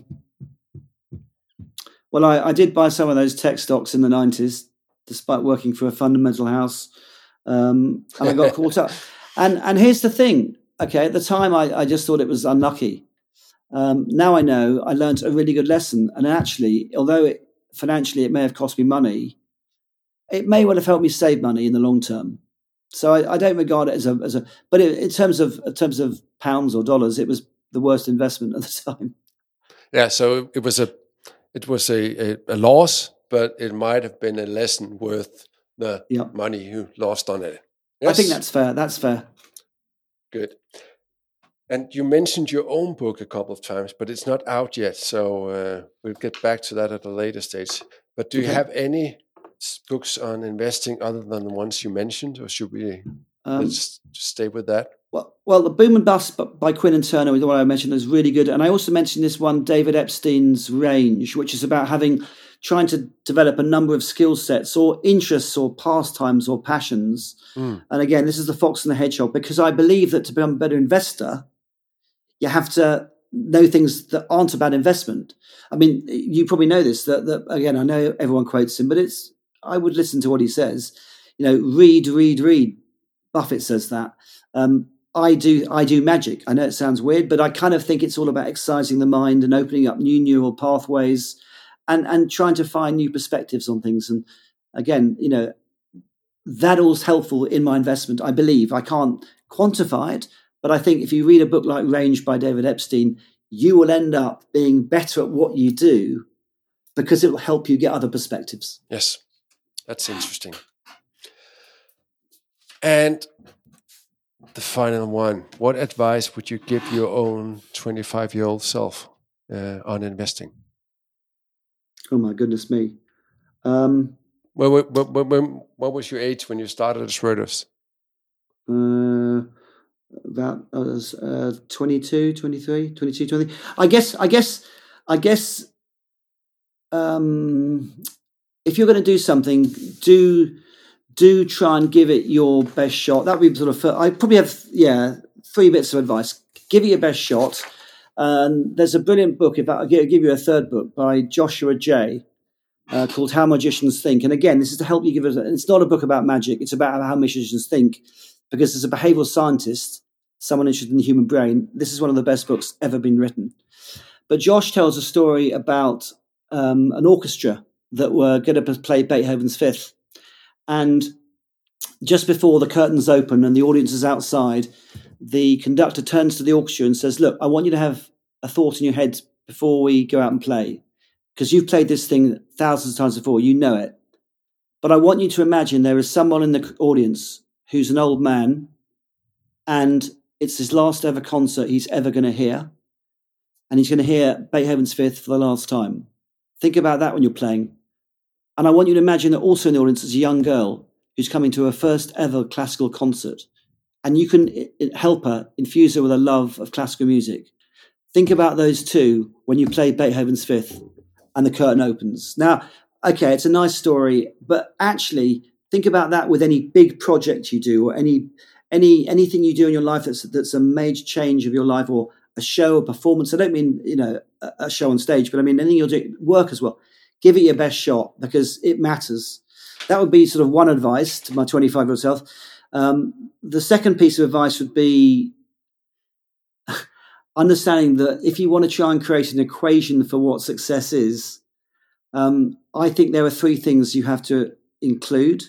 well, I, I did buy some of those tech stocks in the nineties, despite working for a fundamental house. Um, and I got caught up. And and here's the thing. Okay, at the time, I, I just thought it was unlucky. Um, now I know I learned a really good lesson. And actually, although it, financially it may have cost me money, it may well have helped me save money in the long term. So I, I don't regard it as a as a. But it, in terms of in terms of pounds or dollars, it was the worst investment at the time. Yeah, so it was a it was a, a, a loss, but it might have been a lesson worth the yeah. money you lost on it. Yes? I think that's fair. That's fair. Good. And you mentioned your own book a couple of times, but it's not out yet. So uh, we'll get back to that at a later stage. But do you okay. have any books on investing other than the ones you mentioned, or should we um, let's stay with that? Well, well, The Boom and Bust by Quinn and Turner, the one I mentioned, is really good. And I also mentioned this one, David Epstein's Range, which is about having trying to develop a number of skill sets or interests or pastimes or passions. Mm. And again, this is the fox and the hedgehog, because I believe that to become a better investor, you have to know things that aren't about investment. I mean, you probably know this, that, that again, I know everyone quotes him, but it's, I would listen to what he says. You know, read, read, read. Buffett says that. Um, I do, I do magic. I know it sounds weird, but I kind of think it's all about exercising the mind and opening up new neural pathways and, and trying to find new perspectives on things. And again, you know, that all's helpful in my investment, I believe. I can't quantify it, but I think if you read a book like Range by David Epstein, you will end up being better at what you do because it will help you get other perspectives. Yes, that's interesting. And the final one, what advice would you give your own twenty-five-year-old self uh, on investing? Oh, my goodness me. Um, well, what, what, what, what was your age when you started at Schroders? Uh, about I was uh, twenty-two, twenty-three, twenty-two, twenty. I guess, I guess, I guess um, if you're going to do something, do... do try and give it your best shot. That would be sort of, I probably have, yeah, three bits of advice. Give it your best shot. Um, there's a brilliant book, if I, I'll give you a third book by Joshua Jay uh, called How Magicians Think. And again, this is to help you give it, it's not a book about magic. It's about how magicians think, because as a behavioral scientist, someone interested in the human brain, this is one of the best books ever been written. But Josh tells a story about um, an orchestra that were going to play Beethoven's Fifth. And just before the curtains open and the audience is outside, the conductor turns to the orchestra and says, look, I want you to have a thought in your head before we go out and play, because you've played this thing thousands of times before, you know it. But I want you to imagine there is someone in the audience who's an old man and it's his last ever concert he's ever going to hear. And he's going to hear Beethoven's Fifth for the last time. Think about that when you're playing. And I want you to imagine that also in the audience is a young girl who's coming to her first ever classical concert. And you can help her, infuse her with a love of classical music. Think about those two when you play Beethoven's Fifth and the curtain opens. Now, okay, it's a nice story, but actually think about that with any big project you do or any any anything you do in your life that's that's a major change of your life, or a show, a performance. I don't mean, you know, a, a show on stage, but I mean anything you're doing, work as well. Give it your best shot because it matters. That would be sort of one advice to my twenty-five-year-old self. Um, the second piece of advice would be understanding that if you want to try and create an equation for what success is, um, I think there are three things you have to include.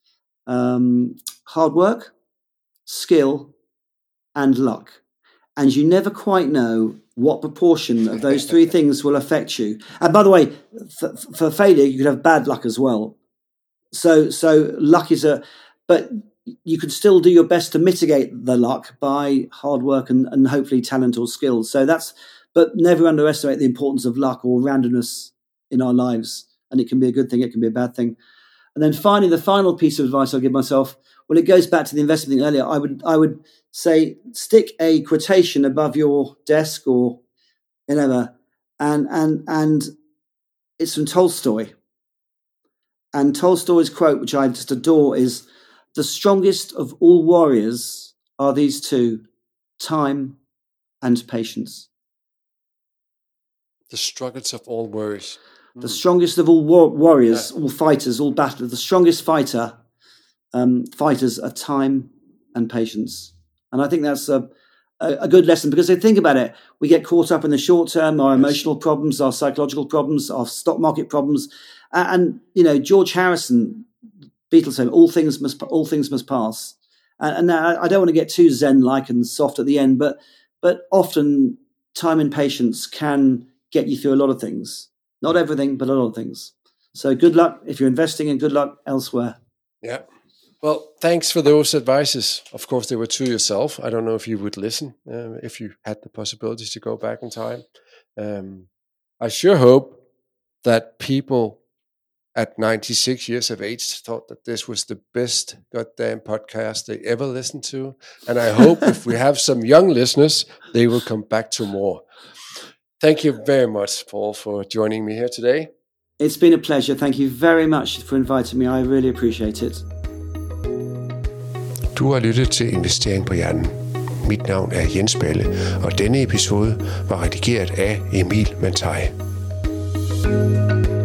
Um, hard work, skill, and luck. And you never quite know what proportion of those three things will affect you. And by the way, for, for failure, you could have bad luck as well. So, so luck is a, but you could still do your best to mitigate the luck by hard work and, and hopefully talent or skills. So that's, but never underestimate the importance of luck or randomness in our lives. And it can be a good thing, it can be a bad thing. And then finally, the final piece of advice I'll give myself, well, it goes back to the investment thing earlier. I would, I would say, stick a quotation above your desk or You know, and and and it's from Tolstoy. And Tolstoy's quote, which I just adore, is, "The strongest of all warriors are these two, time and patience." The struggles of all warriors. The strongest of all war- warriors, yeah. all fighters, all battlers, the strongest fighter, um, fighters are time and patience. And I think that's a, a, a good lesson, because if you think about it, we get caught up in the short term, our yes. emotional problems, our psychological problems, our stock market problems. And, and you know, George Harrison, Beatles said, all things must, all things must pass. And, and I don't want to get too Zen-like and soft at the end, but, but often time and patience can get you through a lot of things. Not everything, but a lot of things. So good luck if you're investing, and good luck elsewhere. Yeah. Well, thanks for those advices. Of course, they were to yourself. I don't know if you would listen uh, if you had the possibility to go back in time. Um, I sure hope that people at ninety-six years of age thought that this was the best goddamn podcast they ever listened to. And I hope if we have some young listeners, they will come back to more. Thank you very much, Paul, for joining me here today. It's been a pleasure. Thank you very much for inviting me. I really appreciate it. Du har lyttet til Investering på Hjernen. Mit navn er Jens Balle, og denne episode var redigeret af Emil Mantai.